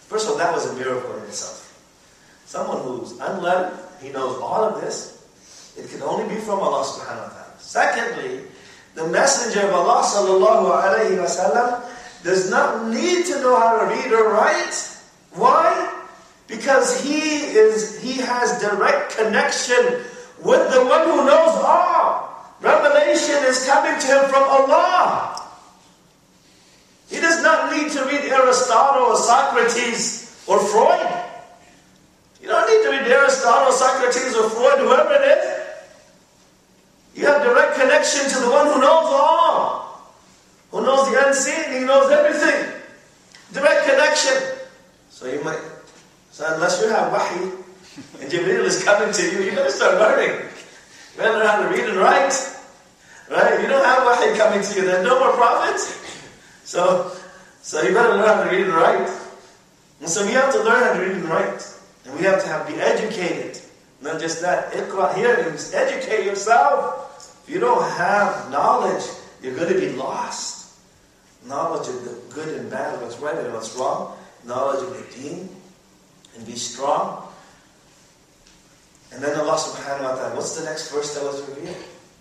First of all, that was a miracle in itself. Someone who's unlettered, he knows all of this. It can only be from Allah subhanahu wa ta'ala. Secondly, the Messenger of Allah sallallahu alayhi wa sallam does not need to know how to read or write. Why? Because he is he has direct connection with the one who knows all. Revelation is coming to him from Allah. He does not need to read Aristotle or Socrates or Freud. You don't need to read Aristotle, Socrates or Freud, whoever it is. You have direct connection to the one who knows all. Who knows the unseen, he knows everything. Direct connection. So you might, so unless you have wahi, and Jibreel is coming to you, you better start learning. You better learn how to read and write. Right? If you don't have wahi coming to you, then no more prophets. So, so you better learn how to read and write. And so we have to learn how to read and write. And we have to have, be educated. Not just that. Iqra here means educate yourself. If you don't have knowledge, you're going to be lost. Knowledge of the good and bad, what's right and what's wrong. Knowledge of the deen. And be strong. And then Allah subhanahu wa ta'ala, what's the next verse that was revealed?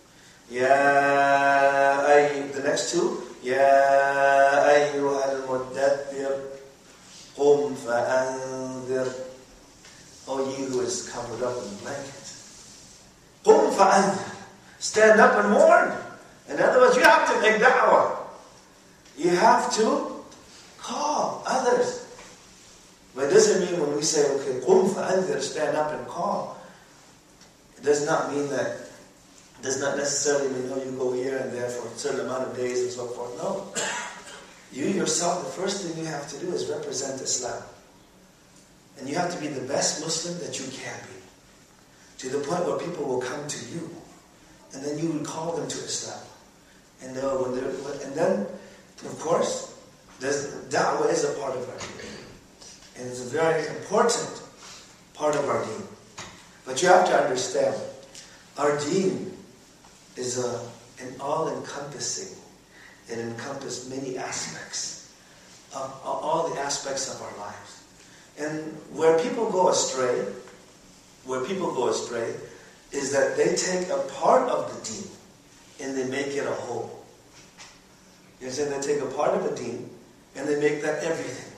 Yeah, ay, the next two. يا أيها المدثر قم فأنذر. O ye who is covered up in a blanket. قم فأنذر. Stand up and warn. In other words, you have to make da'wah. You have to call others. But it doesn't mean when we say, okay, قم فأنذر, stand up and call. It does not mean that does not necessarily mean, oh, you go here and there for a certain amount of days and so forth. No. You yourself, the first thing you have to do is represent Islam. And you have to be the best Muslim that you can be. To the point where people will come to you. And then you will call them to Islam. And, when they're, and then, of course, da'wah is a part of our deen. And it's a very important part of our deen. But you have to understand, our deen is a, an all-encompassing. It encompasses many aspects, of, of all the aspects of our lives. And where people go astray, where people go astray, is that they take a part of the deen and they make it a whole. You understand? They take a part of the deen and they make that everything.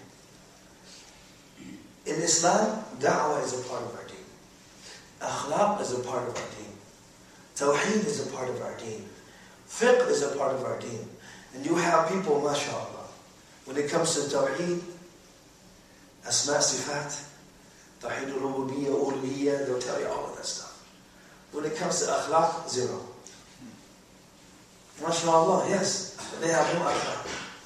In Islam, da'wah is a part of our deen. Akhlaq is a part of our deen. Tawheed is a part of our deen. Fiqh is a part of our deen. And you have people, mashallah, when it comes to Tawheed, Asma' Sifat, Tawheed al-Rububiyyah, Uluhiyyah, they'll tell you all of that stuff. When it comes to Akhlaq, zero. Mashallah, yes, they have no Akhlaq.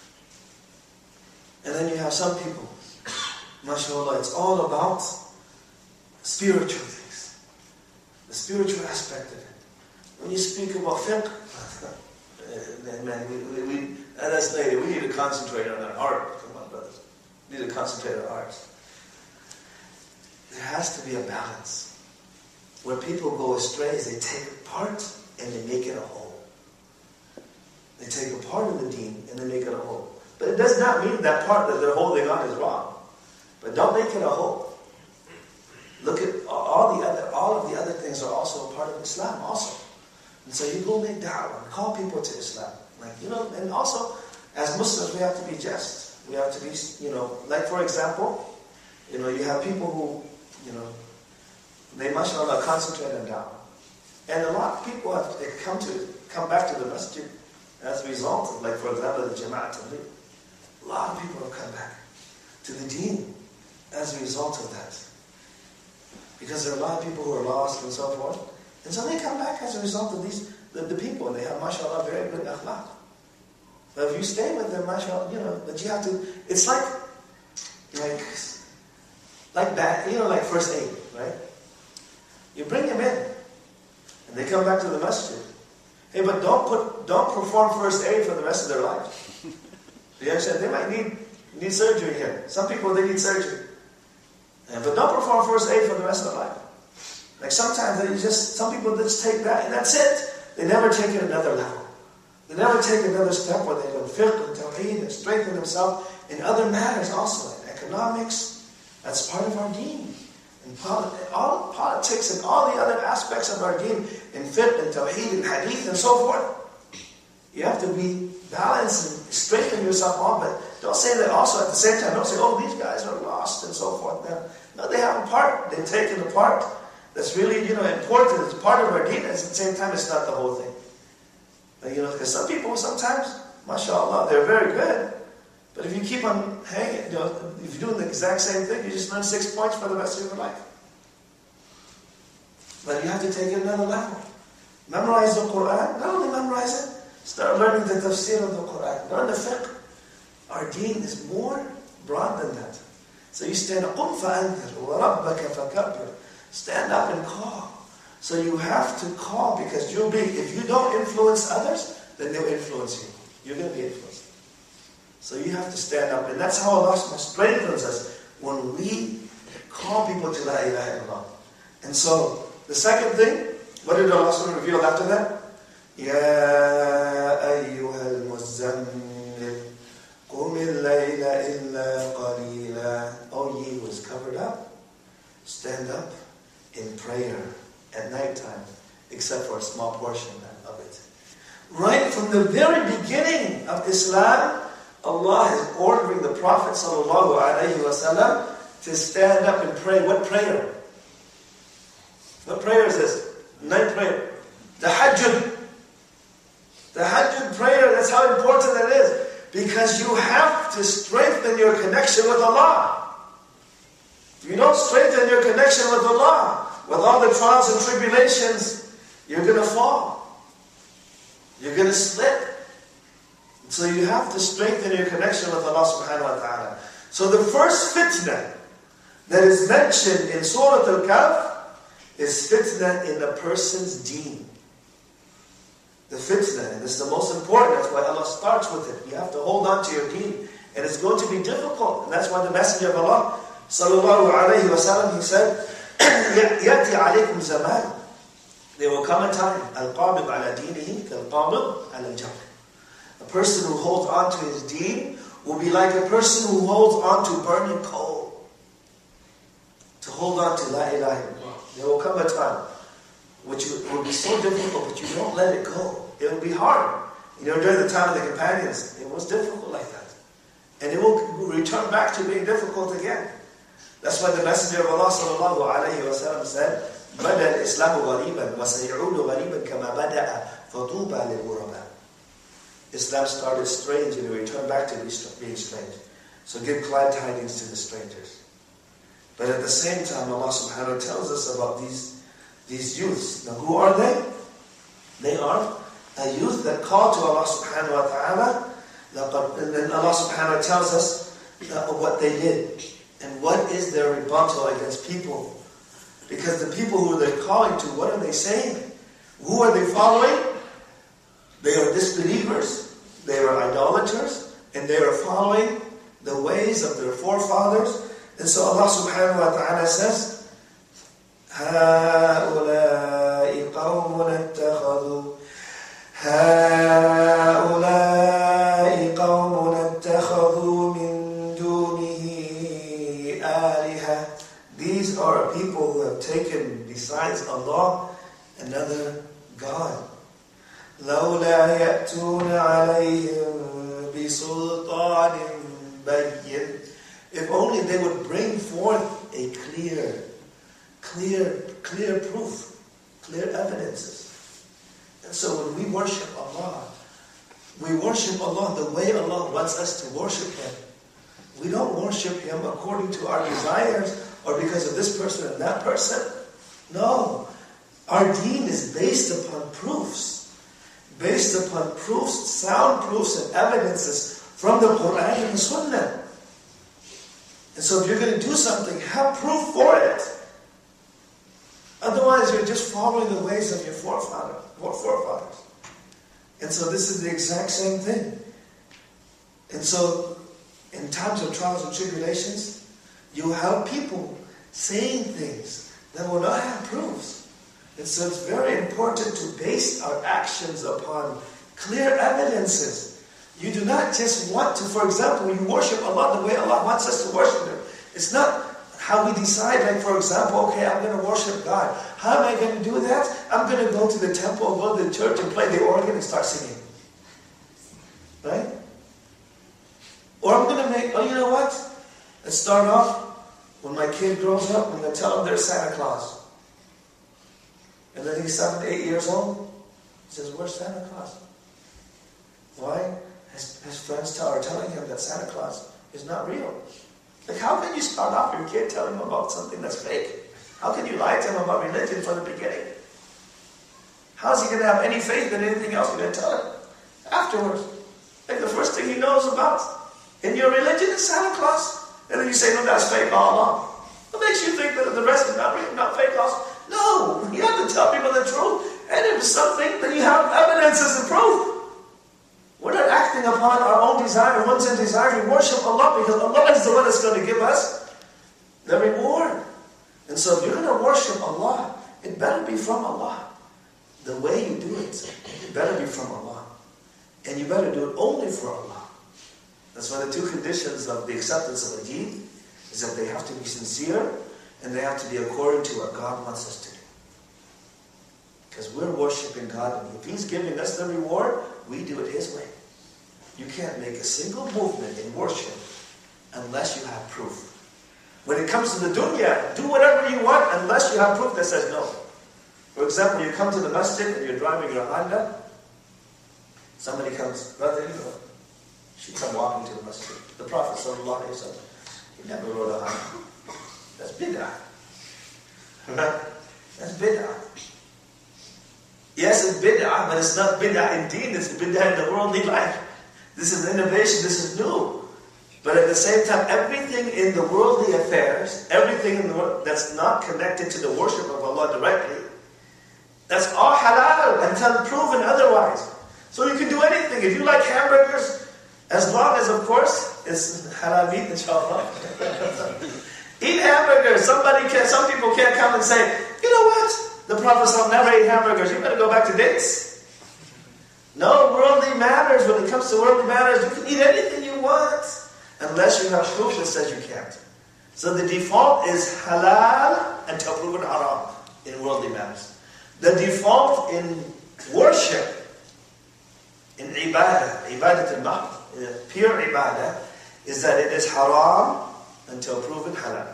And then you have some people, mashallah, it's all about spiritual things. The spiritual aspect of it. When you speak about fiqh, man, we, we, we, that's later. We need to concentrate on our heart. Come on, brothers. We need to concentrate on our hearts. There has to be a balance. Where people go astray is they take a part and they make it a whole. They take a part of the deen and they make it a whole. But it does not mean that part that they're holding on is wrong. But don't make it a whole. Look at all the other, all of the other things are also a part of Islam also. And so you go make da'wah, call people to Islam. Like, you know, and also, as Muslims, we have to be just. We have to be, you know, like for example, you know, you have people who, you know, they mashallah concentrate on da'wah. And a lot of people have come to come back to the masjid as a result of, like for example, the Jama'at Tabligh. A lot of people have come back to the deen as a result of that. Because there are a lot of people who are lost and so forth. And so they come back as a result of these, the, the people, and they have, mashallah, very good akhlaq. But if you stay with them, mashallah, you know, but you have to, it's like, like, like that, you know, like first aid, right? You bring them in, and they come back to the masjid. Hey, but don't put, don't perform first aid for the rest of their life. You understand? They might need, need surgery here. Some people, they need surgery. And, but don't perform first aid for the rest of their life. Like sometimes they just, some people just take that and that's it. They never take it another level. They never take another step where they learn fiqh and tawheed and strengthen themselves in other matters also, in economics, That's part of our deen. And poli- all politics and all the other aspects of our deen, in fiqh and tawheed and hadith and so forth, you have to be balanced and straighten yourself on. But don't say that also at the same time. Don't say, oh, these guys are lost and so forth. No, no, they have a part. They've taken a part that's really, you know, important. It's part of our deen. At the same time, it's not the whole thing. But, you know, because some people sometimes, mashallah, they're very good. But if you keep on hanging, you know, if you're doing the exact same thing, you just learn six points for the rest of your life. But you have to take it another level. Memorize the Quran. Not only memorize it, start learning the tafsir of the Quran. Learn the fiqh. Our deen is more broad than that. So you stand up, قُمْ فَأَنذِرْ وَرَبَّكَ فَكَبِّرْ. Stand up and call. So you have to call because you'll be, if you don't influence others, then they'll influence you. You're going to be influenced. So you have to stand up. And that's how Allah strengthens us when we call people to La ilaha illallah. And so, the second thing, what did Allah reveal after that? Ya ayyuhal muzammil, qum al-layla illa qalila. O ye who is covered up, stand up in prayer at night time, except for a small portion of it. Right from the very beginning of Islam, Allah is ordering the Prophet sallallahu alaihi wasallam to stand up and pray. What prayer? What prayer is this? Night prayer. Tahajjud. Tahajjud prayer, that's how important that is. Because you have to strengthen your connection with Allah. If you don't strengthen your connection with Allah, with all the trials and tribulations, you're going to fall. You're going to slip. So you have to strengthen your connection with Allah subhanahu wa ta'ala. So the first fitna that is mentioned in Surah Al-Kahf is fitna in a person's deen. The fitna, and this is the most important, that's why Allah starts with it. You have to hold on to your deen. And it's going to be difficult. And that's why the Messenger of Allah, sallallahu alayhi wa sallam, he said, يَأْتِي عَلَيْكُمْ زَمَانٍ. There will come a time, al-qabid ala dinihi, kal-qabid ala al-jamr. A person who holds on to his deen will be like a person who holds on to burning coal. To hold on to La ilaha illallah. There will come a time which will be so difficult, but you don't let it go. It will be hard. You know, during the time of the companions, it was difficult like that. And it will return back to being difficult again. That's why the Messenger of Allah sallallahu alayhi wa sallam said, بَدَى الْإِسْلَامُ غَرِيبًا وَسَيَعُودُ غَرِيبًا كَمَا بَدَأَ فَطُوبَى لِلْغُرَبَاءِ. Islam started strange and it returned back to being strange. So give glad tidings to the strangers. But at the same time, Allah subhanahu wa ta'ala tells us about these, these youths. Now who are they? They are a youth that call to Allah subhanahu wa ta'ala. And then Allah subhanahu wa ta'ala tells us what they did. And what is their rebuttal against people. Because the people who they're calling to, what are they saying? Who are they following? They are disbelievers, they are idolaters, and they are following the ways of their forefathers. And so Allah subhanahu wa ta'ala says, هَؤُلَاءِ قَوْمٌ اتَّخَذُوا هَؤُلَاءِ قَوْمٌ اتَّخَذُوا مِن دُونِهِ آلِهَةً. These are people who have taken besides Allah another God. لولا يأتون عليهم بسلطان بين. If only they would bring forth a clear, clear, clear proof, clear evidences. And so when we worship Allah, we worship Allah the way Allah wants us to worship Him. We don't worship Him according to our desires or because of this person and that person. No. Our deen is based upon proofs. Based upon proofs, sound proofs and evidences from the Quran and the Sunnah. And so if you're going to do something, have proof for it. Otherwise, you're just following the ways of your forefather, forefathers. And so this is the exact same thing. And so, in times of trials and tribulations, you have people saying things that will not have proofs. And so it's very important to base our actions upon clear evidences. You do not just want to, for example, when you worship Allah the way Allah wants us to worship Him. It's not how we decide, like for example, okay, I'm going to worship God. How am I going to do that? I'm going to go to the temple, go to the church and play the organ and start singing. Right? Or I'm going to make, oh, you know what? Let's start off, when my kid grows up, I'm going to tell him there's Santa Claus. And then he's seven, eight years old. He says, where's Santa Claus? Why? His, his friends tell, are telling him that Santa Claus is not real. Like, how can you start off your kid telling him about something that's fake? How can you lie to him about religion from the beginning? How is he going to have any faith in anything else you're going to tell him afterwards? Like, the first thing he knows about in your religion is Santa Claus. And then you say, no, that's fake all along. What makes you think that the rest is not real, not fake laws? No, you have to tell people the truth. And if it's something, then you have evidences and proof. We're not acting upon our own desire, one's own desire. We worship Allah because Allah is the one that's going to give us the reward. And so if you're going to worship Allah, it better be from Allah. The way you do it, it better be from Allah. And you better do it only for Allah. That's why the two conditions of the acceptance of a deed is that they have to be sincere and they have to be according to what God wants us to do. Because we're worshiping God, and if He's giving us the reward, we do it His way. You can't make a single movement in worship unless you have proof. When it comes to the dunya, do whatever you want unless you have proof that says no. For example, you come to the masjid and you're driving your Honda. Somebody comes, brother, you know, she come walking to the masjid. The Prophet sallallahu alaihi wasallam, he never rode a Honda. That's bid'ah. That's bid'ah. Yes, it's bid'ah, but it's not bid'ah in deen, it's bid'ah in the worldly life. This is innovation, this is new. But at the same time, everything in the worldly affairs, everything in the world that's not connected to the worship of Allah directly, that's all halal until proven otherwise. So you can do anything. If you like hamburgers, as long as, of course, it's halal meat, inshallah. Eat hamburgers. Somebody can, some people can't come and say, you know what? The Prophet never ate hamburgers. You better go back to dates. No, worldly matters. When it comes to worldly matters, you can eat anything you want. Unless you have proof that says you can't. So the default is halal until proven haram in worldly matters. The default in worship, in ibadah, ibadat al-mahd, pure ibadah, is that it is haram until proven halal.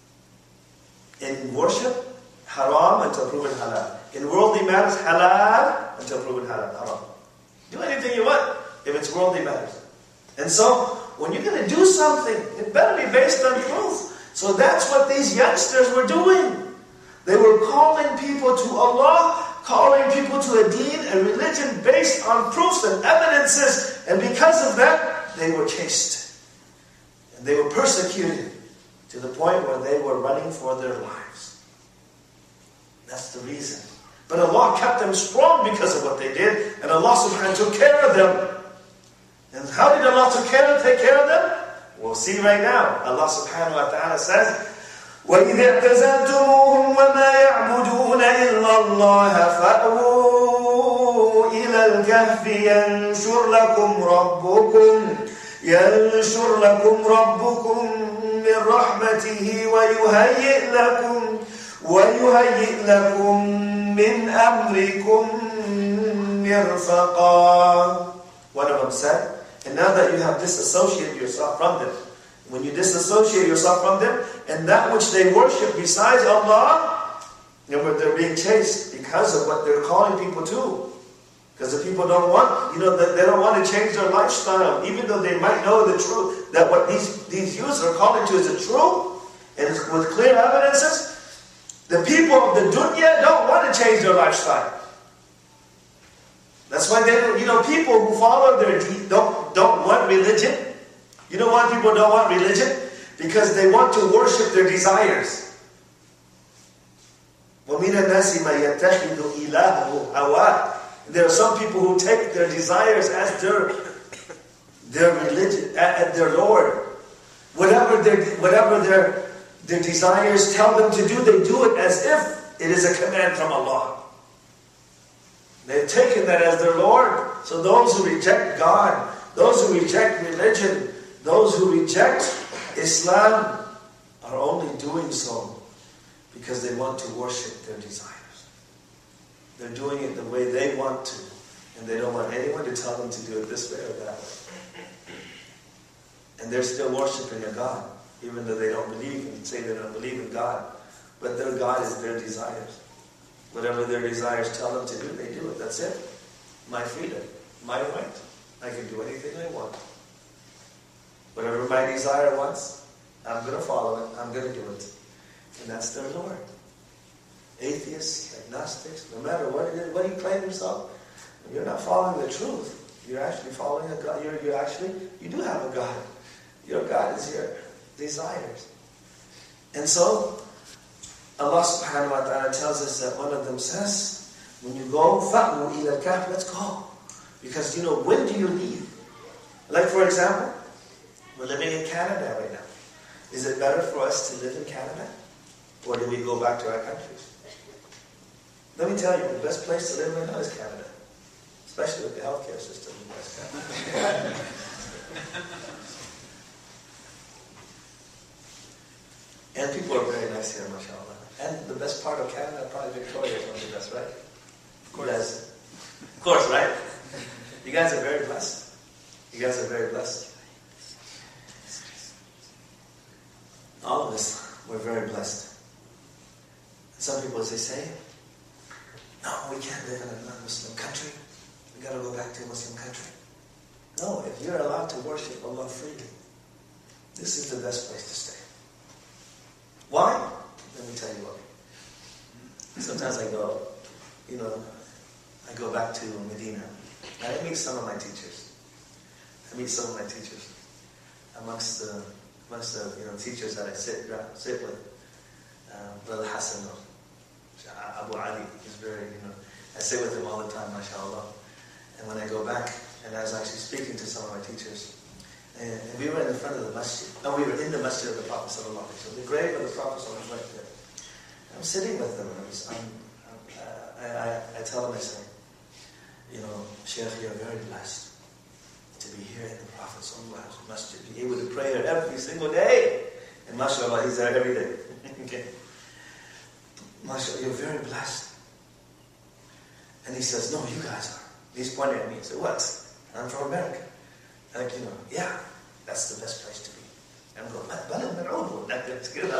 In worship, haram until proven halal. In worldly matters, halal until proven halal, haram. Do anything you want if it's worldly matters. And so, when you're going to do something, it better be based on proof. So that's what these youngsters were doing. They were calling people to Allah, calling people to a deen, a religion based on proofs and evidences. And because of that, they were chased. And they were persecuted to the point where they were running for their lives. That's the reason. But Allah kept them strong because of what they did. And Allah subhanahu wa ta'ala took care of them. And how did Allah take care, take care of them? We'll see right now. Allah subhanahu wa ta'ala says, وَإِذَا اعْتَزَلْتُمُوهُمْ وَمَا يَعْبُدُونَ إِلَّا اللَّهَ فَأْوُوا إِلَى الْكَهْفِ يَنشُرْ لَكُمْ رَبُّكُمْ يَنشُرْ لَكُمْ رَبُّكُمْ مِنْ رَحْمَتِهِ وَيُهَيِّئْ لَكُمْ وَيُهَيِّئْ لَكُمْ مِنْ أَمْرِكُمْ مِرْفَقًا. One of them said, and now that you have disassociated yourself from them, when you disassociate yourself from them, and that which they worship besides Allah, you know, they're being chased because of what they're calling people to. Because the people don't want, you know, they don't want to change their lifestyle, even though they might know the truth, that what these, these youths are calling to is the truth, and it's with clear evidences. The people of the dunya don't want to change their lifestyle. That's why they, you know, people who follow their deed don't, don't want religion. You know why people don't want religion? Because they want to worship their desires. وَمِنَ النَّاسِ مَا يَتَّخِذُ إِلَهَهُ هَوَاهُ. There are some people who take their desires as their, their religion, as their Lord. Whatever their, whatever their, their desires tell them to do, they do it as if it is a command from Allah. They've taken that as their Lord. So those who reject God, those who reject religion, those who reject Islam are only doing so because they want to worship their desires. They're doing it the way they want to, and they don't want anyone to tell them to do it this way or that way. And they're still worshiping a God, even though they don't believe and say they don't believe in God. But their God is their desires. Whatever their desires tell them to do, they do it. That's it. My freedom, my right. I can do anything I want. Whatever my desire wants, I'm going to follow it. I'm going to do it. And that's their Lord. Atheists, agnostics, no matter what it is, what you claim yourself, you're not following the truth. You're actually following a God. You're, you're actually, you do have a God. Your God is your desires. And so, Allah subhanahu wa ta'ala tells us that one of them says, when you go, فَأْوُوا إِلَى الْكَهْفِ, let's go. Because, you know, when do you leave? Like, for example, we're living in Canada right now. Is it better for us to live in Canada? Or do we go back to our countries? Let me tell you, the best place to live right now is Canada. Especially with the healthcare system in West Canada. And people are very nice here, mashallah. And the best part of Canada, probably Victoria is one of the best, right? Of course. You guys, of course, right? You guys are very blessed. You guys are very blessed. All of us, we're very blessed. Some people, as they say, no, we can't live in a non-Muslim country. We got to go back to a Muslim country. No, if you're allowed to worship Allah freely, this is the best place to stay. Why? Let me tell you why. Sometimes I go, you know, I go back to Medina, and I meet some of my teachers. I meet some of my teachers amongst the amongst the you know teachers that I sit sit with. Um, Brother Hassan, Abu Ali, he's very you know. I sit with him all the time, mashallah. And when I go back, and I was actually speaking to some of my teachers, and, and we were in the front of the masjid. No, we were in the masjid of the Prophet sallallahu alaihi wasallam. The grave of the Prophet sallallahu alaihi wasallam was right there. I'm sitting with them, and I, was, I'm, I'm, uh, I, I, I tell them, I say, you know, Sheikh, you're very blessed to be here in the Prophet sallallahu alaihi wasallam masjid, be able to pray here every single day. And mashallah, he's there every day. Okay. MashaAllah, you're very blessed. And he says, no, you guys are. He's pointing at me. He said, what? I'm from America. I'm like, you know, yeah, that's the best place to be. I'm going, that's good.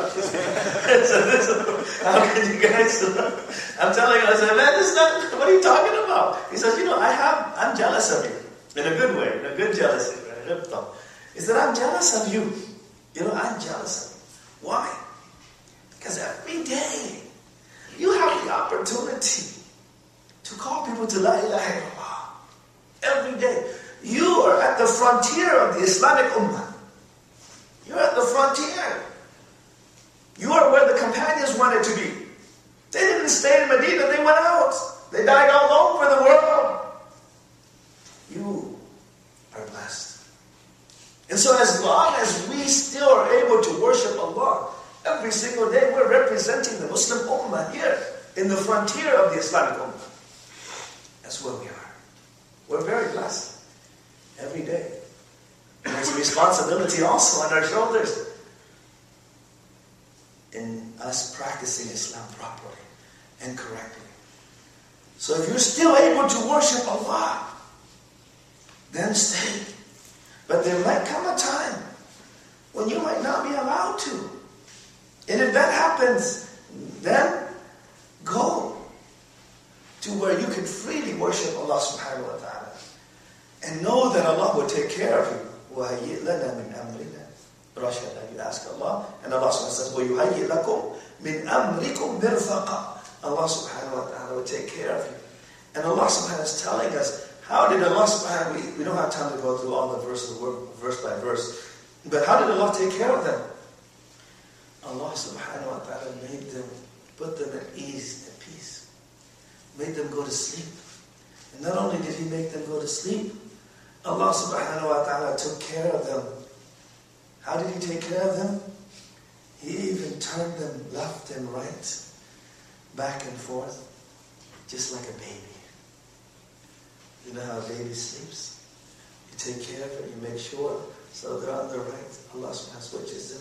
So how can you guys, I'm telling him, I said, man, this is not, what are you talking about? He says, you know, I have, I'm jealous of you. In a good way, in a good jealousy. He said, I'm jealous of you. You know, I'm jealous of you. Why? Because every day, you have the opportunity to call people to La ilaha illallah. Every day. You are at the frontier of the Islamic Ummah. You're at the frontier. You are where the companions wanted to be. They didn't stay in Medina, they went out. They died all over the world. You are blessed. And so as long as we still are able to worship Allah, every single day we're representing the Muslim Ummah here in the frontier of the Islamic Ummah. That's where we are. We're very blessed. Every day. And there's a responsibility also on our shoulders in us practicing Islam properly and correctly. So if you're still able to worship Allah, then stay. But there might come a time when you might not be allowed to. And if that happens, then go to where you can freely worship Allah subhanahu wa ta'ala. And know that Allah will take care of you. وَهَيِّئْ لَنَا مِنْ أَمْرِنَا Rashada, you ask Allah, and Allah subhanahu wa ta'ala says, وَيُهَيِّئْ لَكُمْ مِنْ أَمْرِكُمْ مِرْفَقًا. Allah subhanahu wa ta'ala will take care of you. And Allah subhanahu wa ta'ala is telling us, how did Allah subhanahu wa ta'ala, we, we don't have time to go through all the verses, verse by verse, but how did Allah take care of them? Allah subhanahu wa ta'ala made them, put them at ease, at peace. Made them go to sleep. And not only did He make them go to sleep, Allah subhanahu wa ta'ala took care of them. How did He take care of them? He even turned them left and right, back and forth, just like a baby. You know how a baby sleeps? You take care of it, you make sure, so they're on the right. Allah subhanahu wa ta'ala switches them.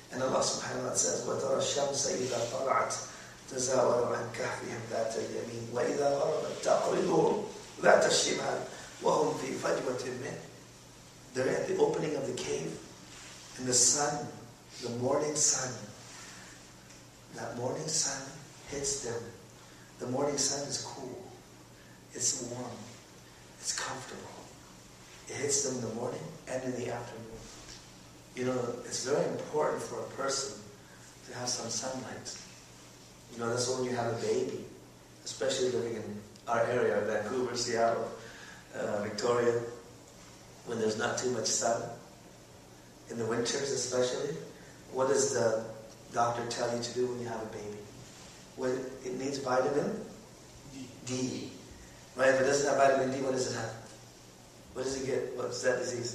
And Allah subhanahu wa ta'ala says, وَتَرَى الشَّمْسَ إِذَا طَلَعَتْ تَزَاوَرُ عَنْ كَهْفِهِمْ ذَاتَ الْيَمِينِ وَإِذَا غَرَبَتْ تَقْرِضُهُمْ ذَاتَ الشِّمَالِ وَهُمْ فِي فَجْوَةٍ مِّنْهُ. They're at the opening of the cave, and the sun, the morning sun, that morning sun hits them. The morning sun is cool. It's warm. It's comfortable. It hits them in the morning and in the afternoon. You know, it's very important for a person to have some sunlight. You know, that's when you have a baby, especially living in our area, Vancouver, Seattle, uh, Victoria, when there's not too much sun. In the winters especially, what does the doctor tell you to do when you have a baby? Well, it needs vitamin D. Right? If it doesn't have vitamin D, what does it have? What does it get? What's that disease?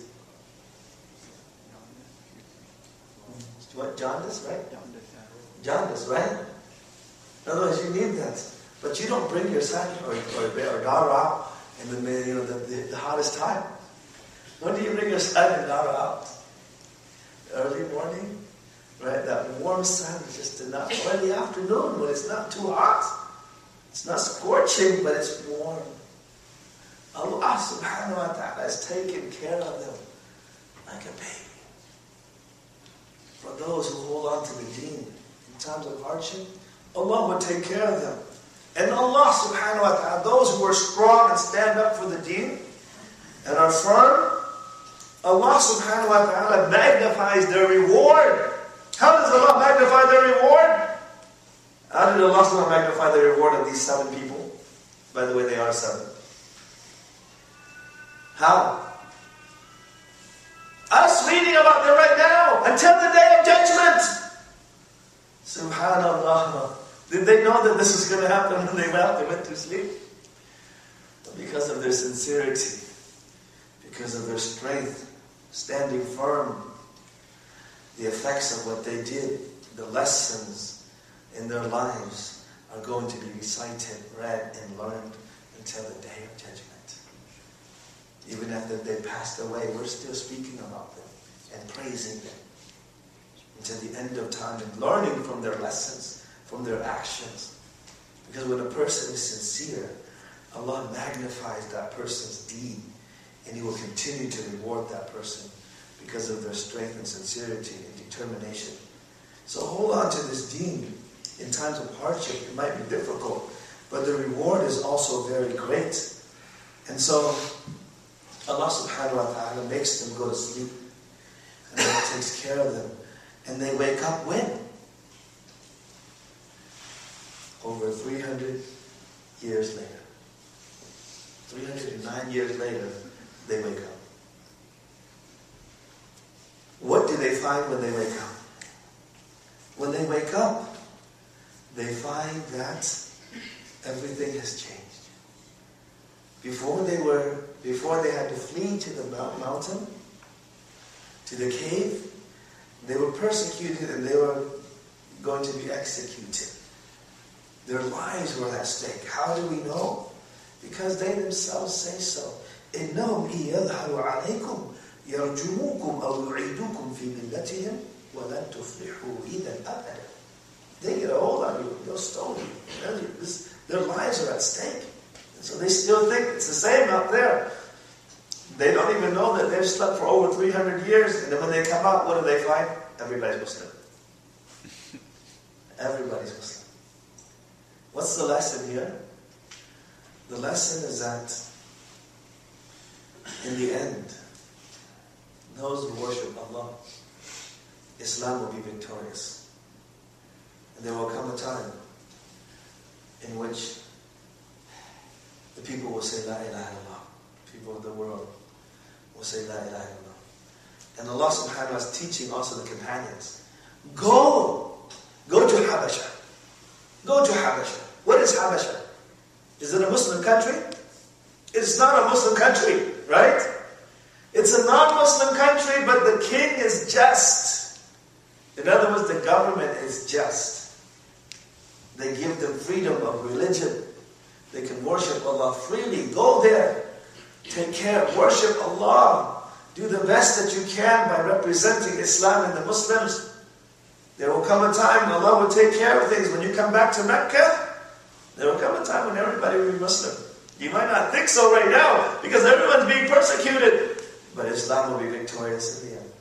What? Jaundice, right? Jaundice, right? In other words, you need that. But you don't bring your son or, or, or daughter out in the, you know, the, the, the hottest time. When do you bring your son and daughter out? Early morning? Right? That warm sun is just enough. Or in the afternoon when it's not too hot. It's not scorching, but it's warm. Allah subhanahu wa ta'ala has taken care of them like a baby. For those who hold on to the deen in times of hardship, Allah will take care of them. And Allah subhanahu wa ta'ala, those who are strong and stand up for the deen and are firm, Allah subhanahu wa ta'ala magnifies their reward. How does Allah magnify their reward? How did Allah subhanahu wa ta'ala magnify the reward of these seven people? By the way, they are seven. How? Us reading about them right now until the day of judgment. Subhanallah. Did they know that this was going to happen when they left? They went to sleep? Because of their sincerity, because of their strength, standing firm, the effects of what they did, the lessons in their lives are going to be recited, read, and learned until the day of judgment. Even after they passed away, we're still speaking about them and praising them until the end of time and learning from their lessons, from their actions. Because when a person is sincere, Allah magnifies that person's deed, and He will continue to reward that person because of their strength and sincerity and determination. So hold on to this deen. In times of hardship, it might be difficult, but the reward is also very great. And so Allah subhanahu wa ta'ala makes them go to sleep, and Allah takes care of them. And they wake up when? Over three hundred years later. three hundred nine years later, they wake up. What do they find when they wake up? When they wake up, they find that everything has changed. Before they were, before they had to flee to the mountain, to the cave, they were persecuted and they were going to be executed. Their lives were at stake. How do we know? Because they themselves say so. إِنَّهُمْ إِن يَظْهَرُوا عَلَيْكُمْ يَرْجُمُوكُمْ أَوْ يُعِيدُوكُمْ فِي مِلَّتِهِمْ وَلَن تُفْلِحُوا إِذًا أَبَدًا. They get a hold on you, they'll stone you. This, their lives are at stake. And so they still think it's the same out there. They don't even know that they've slept for over three hundred years, and then when they come out, what do they find? Everybody's Muslim. Everybody's Muslim. What's the lesson here? The lesson is that in the end, those who worship Allah, Islam will be victorious. And there will come a time in which the people will say, La ilaha illallah. People of the world will say, La ilaha illallah. And Allah subhanahu wa ta'ala is teaching also the companions. Go! Go to Habasha. Go to Habasha. What is Habasha? Is it a Muslim country? It's not a Muslim country, right? It's a non-Muslim country, but the king is just. In other words, the government is just. They give them freedom of religion. They can worship Allah freely. Go there. Take care. Worship Allah. Do the best that you can by representing Islam and the Muslims. There will come a time when Allah will take care of things. When you come back to Mecca, there will come a time when everybody will be Muslim. You might not think so right now, because everyone's being persecuted. But Islam will be victorious in the end.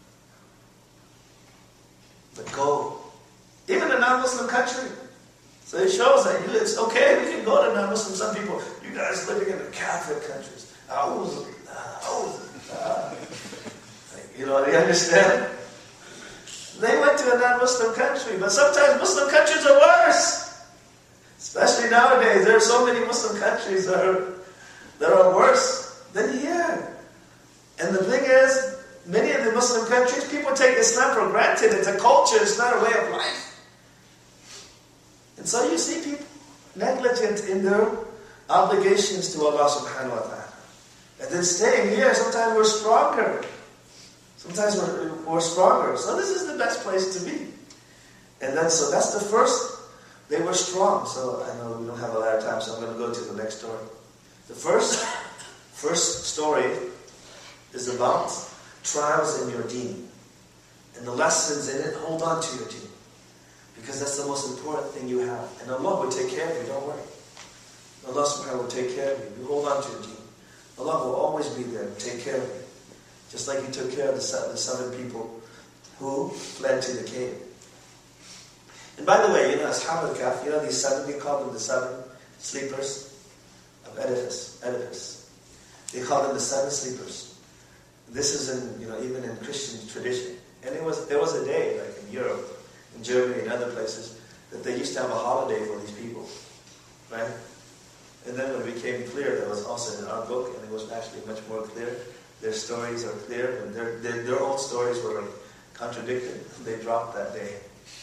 But go. Even a non-Muslim country. So it shows that you, it's okay, we can go to non-Muslim. Some people, you guys living in the Catholic countries. A'udhu billah, a'udhu billah. You know, do you understand? They went to a non-Muslim country, but sometimes Muslim countries are worse. Especially nowadays, there are so many Muslim countries that are, that are worse than here. And the thing is, many of the Muslim countries, people take Islam for granted. It's a culture, it's not a way of life. And so you see people negligent in their obligations to Allah subhanahu wa ta'ala. And then staying here, sometimes we're stronger. Sometimes we're, we're stronger. So this is the best place to be. And then, so that's the first, they were strong. So I know we don't have a lot of time, so I'm going to go to the next story. The first, first story is about trials in your deen. And the lessons in it, hold on to your deen. Because that's the most important thing you have. And Allah will take care of you, don't worry. Allah subhanahu wa ta'ala will take care of you. You hold on to your deen. Allah will always be there, take care of you. Just like He took care of the seven, the seven people who fled to the cave. And by the way, you know, Ashab al-Kahf, you know these seven, we call them the seven sleepers of Oedipus. Oedipus. They call them the seven sleepers. This is in, you know, even in Christian tradition. And it was there was a day, like in Europe, in Germany and other places, that they used to have a holiday for these people. Right? And then when it became clear, that was also in our book, and it was actually much more clear. Their stories are clear, and their, their, their own stories were like contradicted. They dropped that day.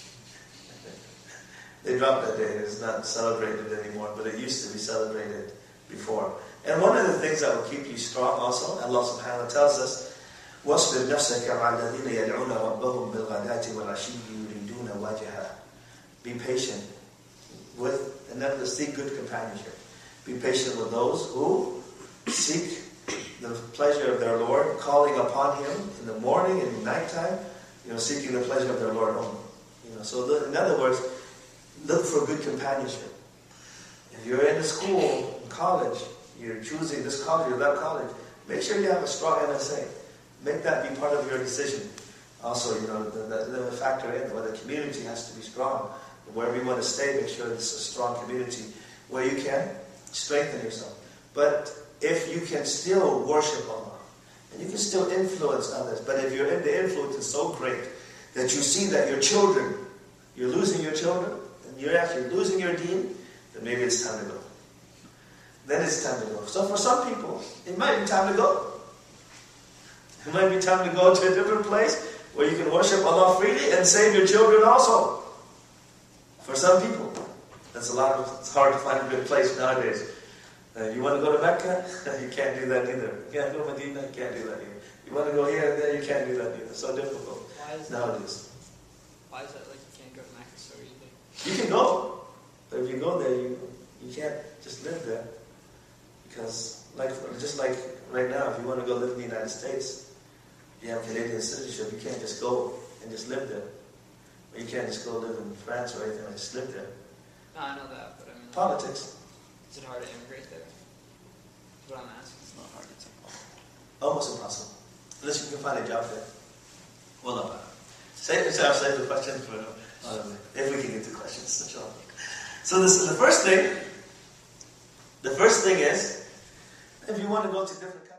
They dropped that day. It's not celebrated anymore, but it used to be celebrated before. And one of the things that will keep you strong also, Allah subhanahu wa ta'ala tells us, وَاصْبِرْ نَفْسَكَ عَلَى الَّذِينَ يَدْعُونَ رَبَّهُمْ بِالْغَدَاةِ وَالْعَشِيِّ يُرِيدُونَ وَجْهَهُ. Be patient with, and then seek good companionship. Be patient with those who seek the pleasure of their Lord, calling upon Him in the morning and nighttime, you know, seeking the pleasure of their Lord only. You know, so the, in other words, look for good companionship. If you're in a school, in college, you're choosing this college or that college, make sure you have a strong M S A. Make that be part of your decision. Also, you know, the, the, the factor in where the community has to be strong. Wherever you want to stay, make sure it's a strong community where you can strengthen yourself. But if you can still worship Allah, and you can still influence others, but if your the influence is so great that you see that your children, you're losing your children, and you're actually losing your deen, then maybe it's time to go. Then it's time to go. So for some people, it might be time to go. It might be time to go to a different place where you can worship Allah freely and save your children also. For some people, that's a lot of, it's hard to find a good place nowadays. Uh, you want to go to Mecca? You can't do that either. You can't go to Medina? You can't do that either. You want to go here and there? You can't do that either. It's so difficult Why is nowadays. That, why is that like you can't go to Mecca so easily? You can go, but if you go there, you you can't just live there. Because, like just like right now, if you want to go live in the United States, you have Canadian citizenship, you can't just go and just live there. Or you can't just go live in France or anything and just live there. No, I know that, but I mean... Politics. Is it hard to immigrate there? That's what I'm asking. It's not hard, it's impossible. Almost impossible. Unless you can find a job there. Well, no. Save, I'll save the questions for uh, if we can get to questions. So this is the first thing. The first thing is, if you want to go to different countries,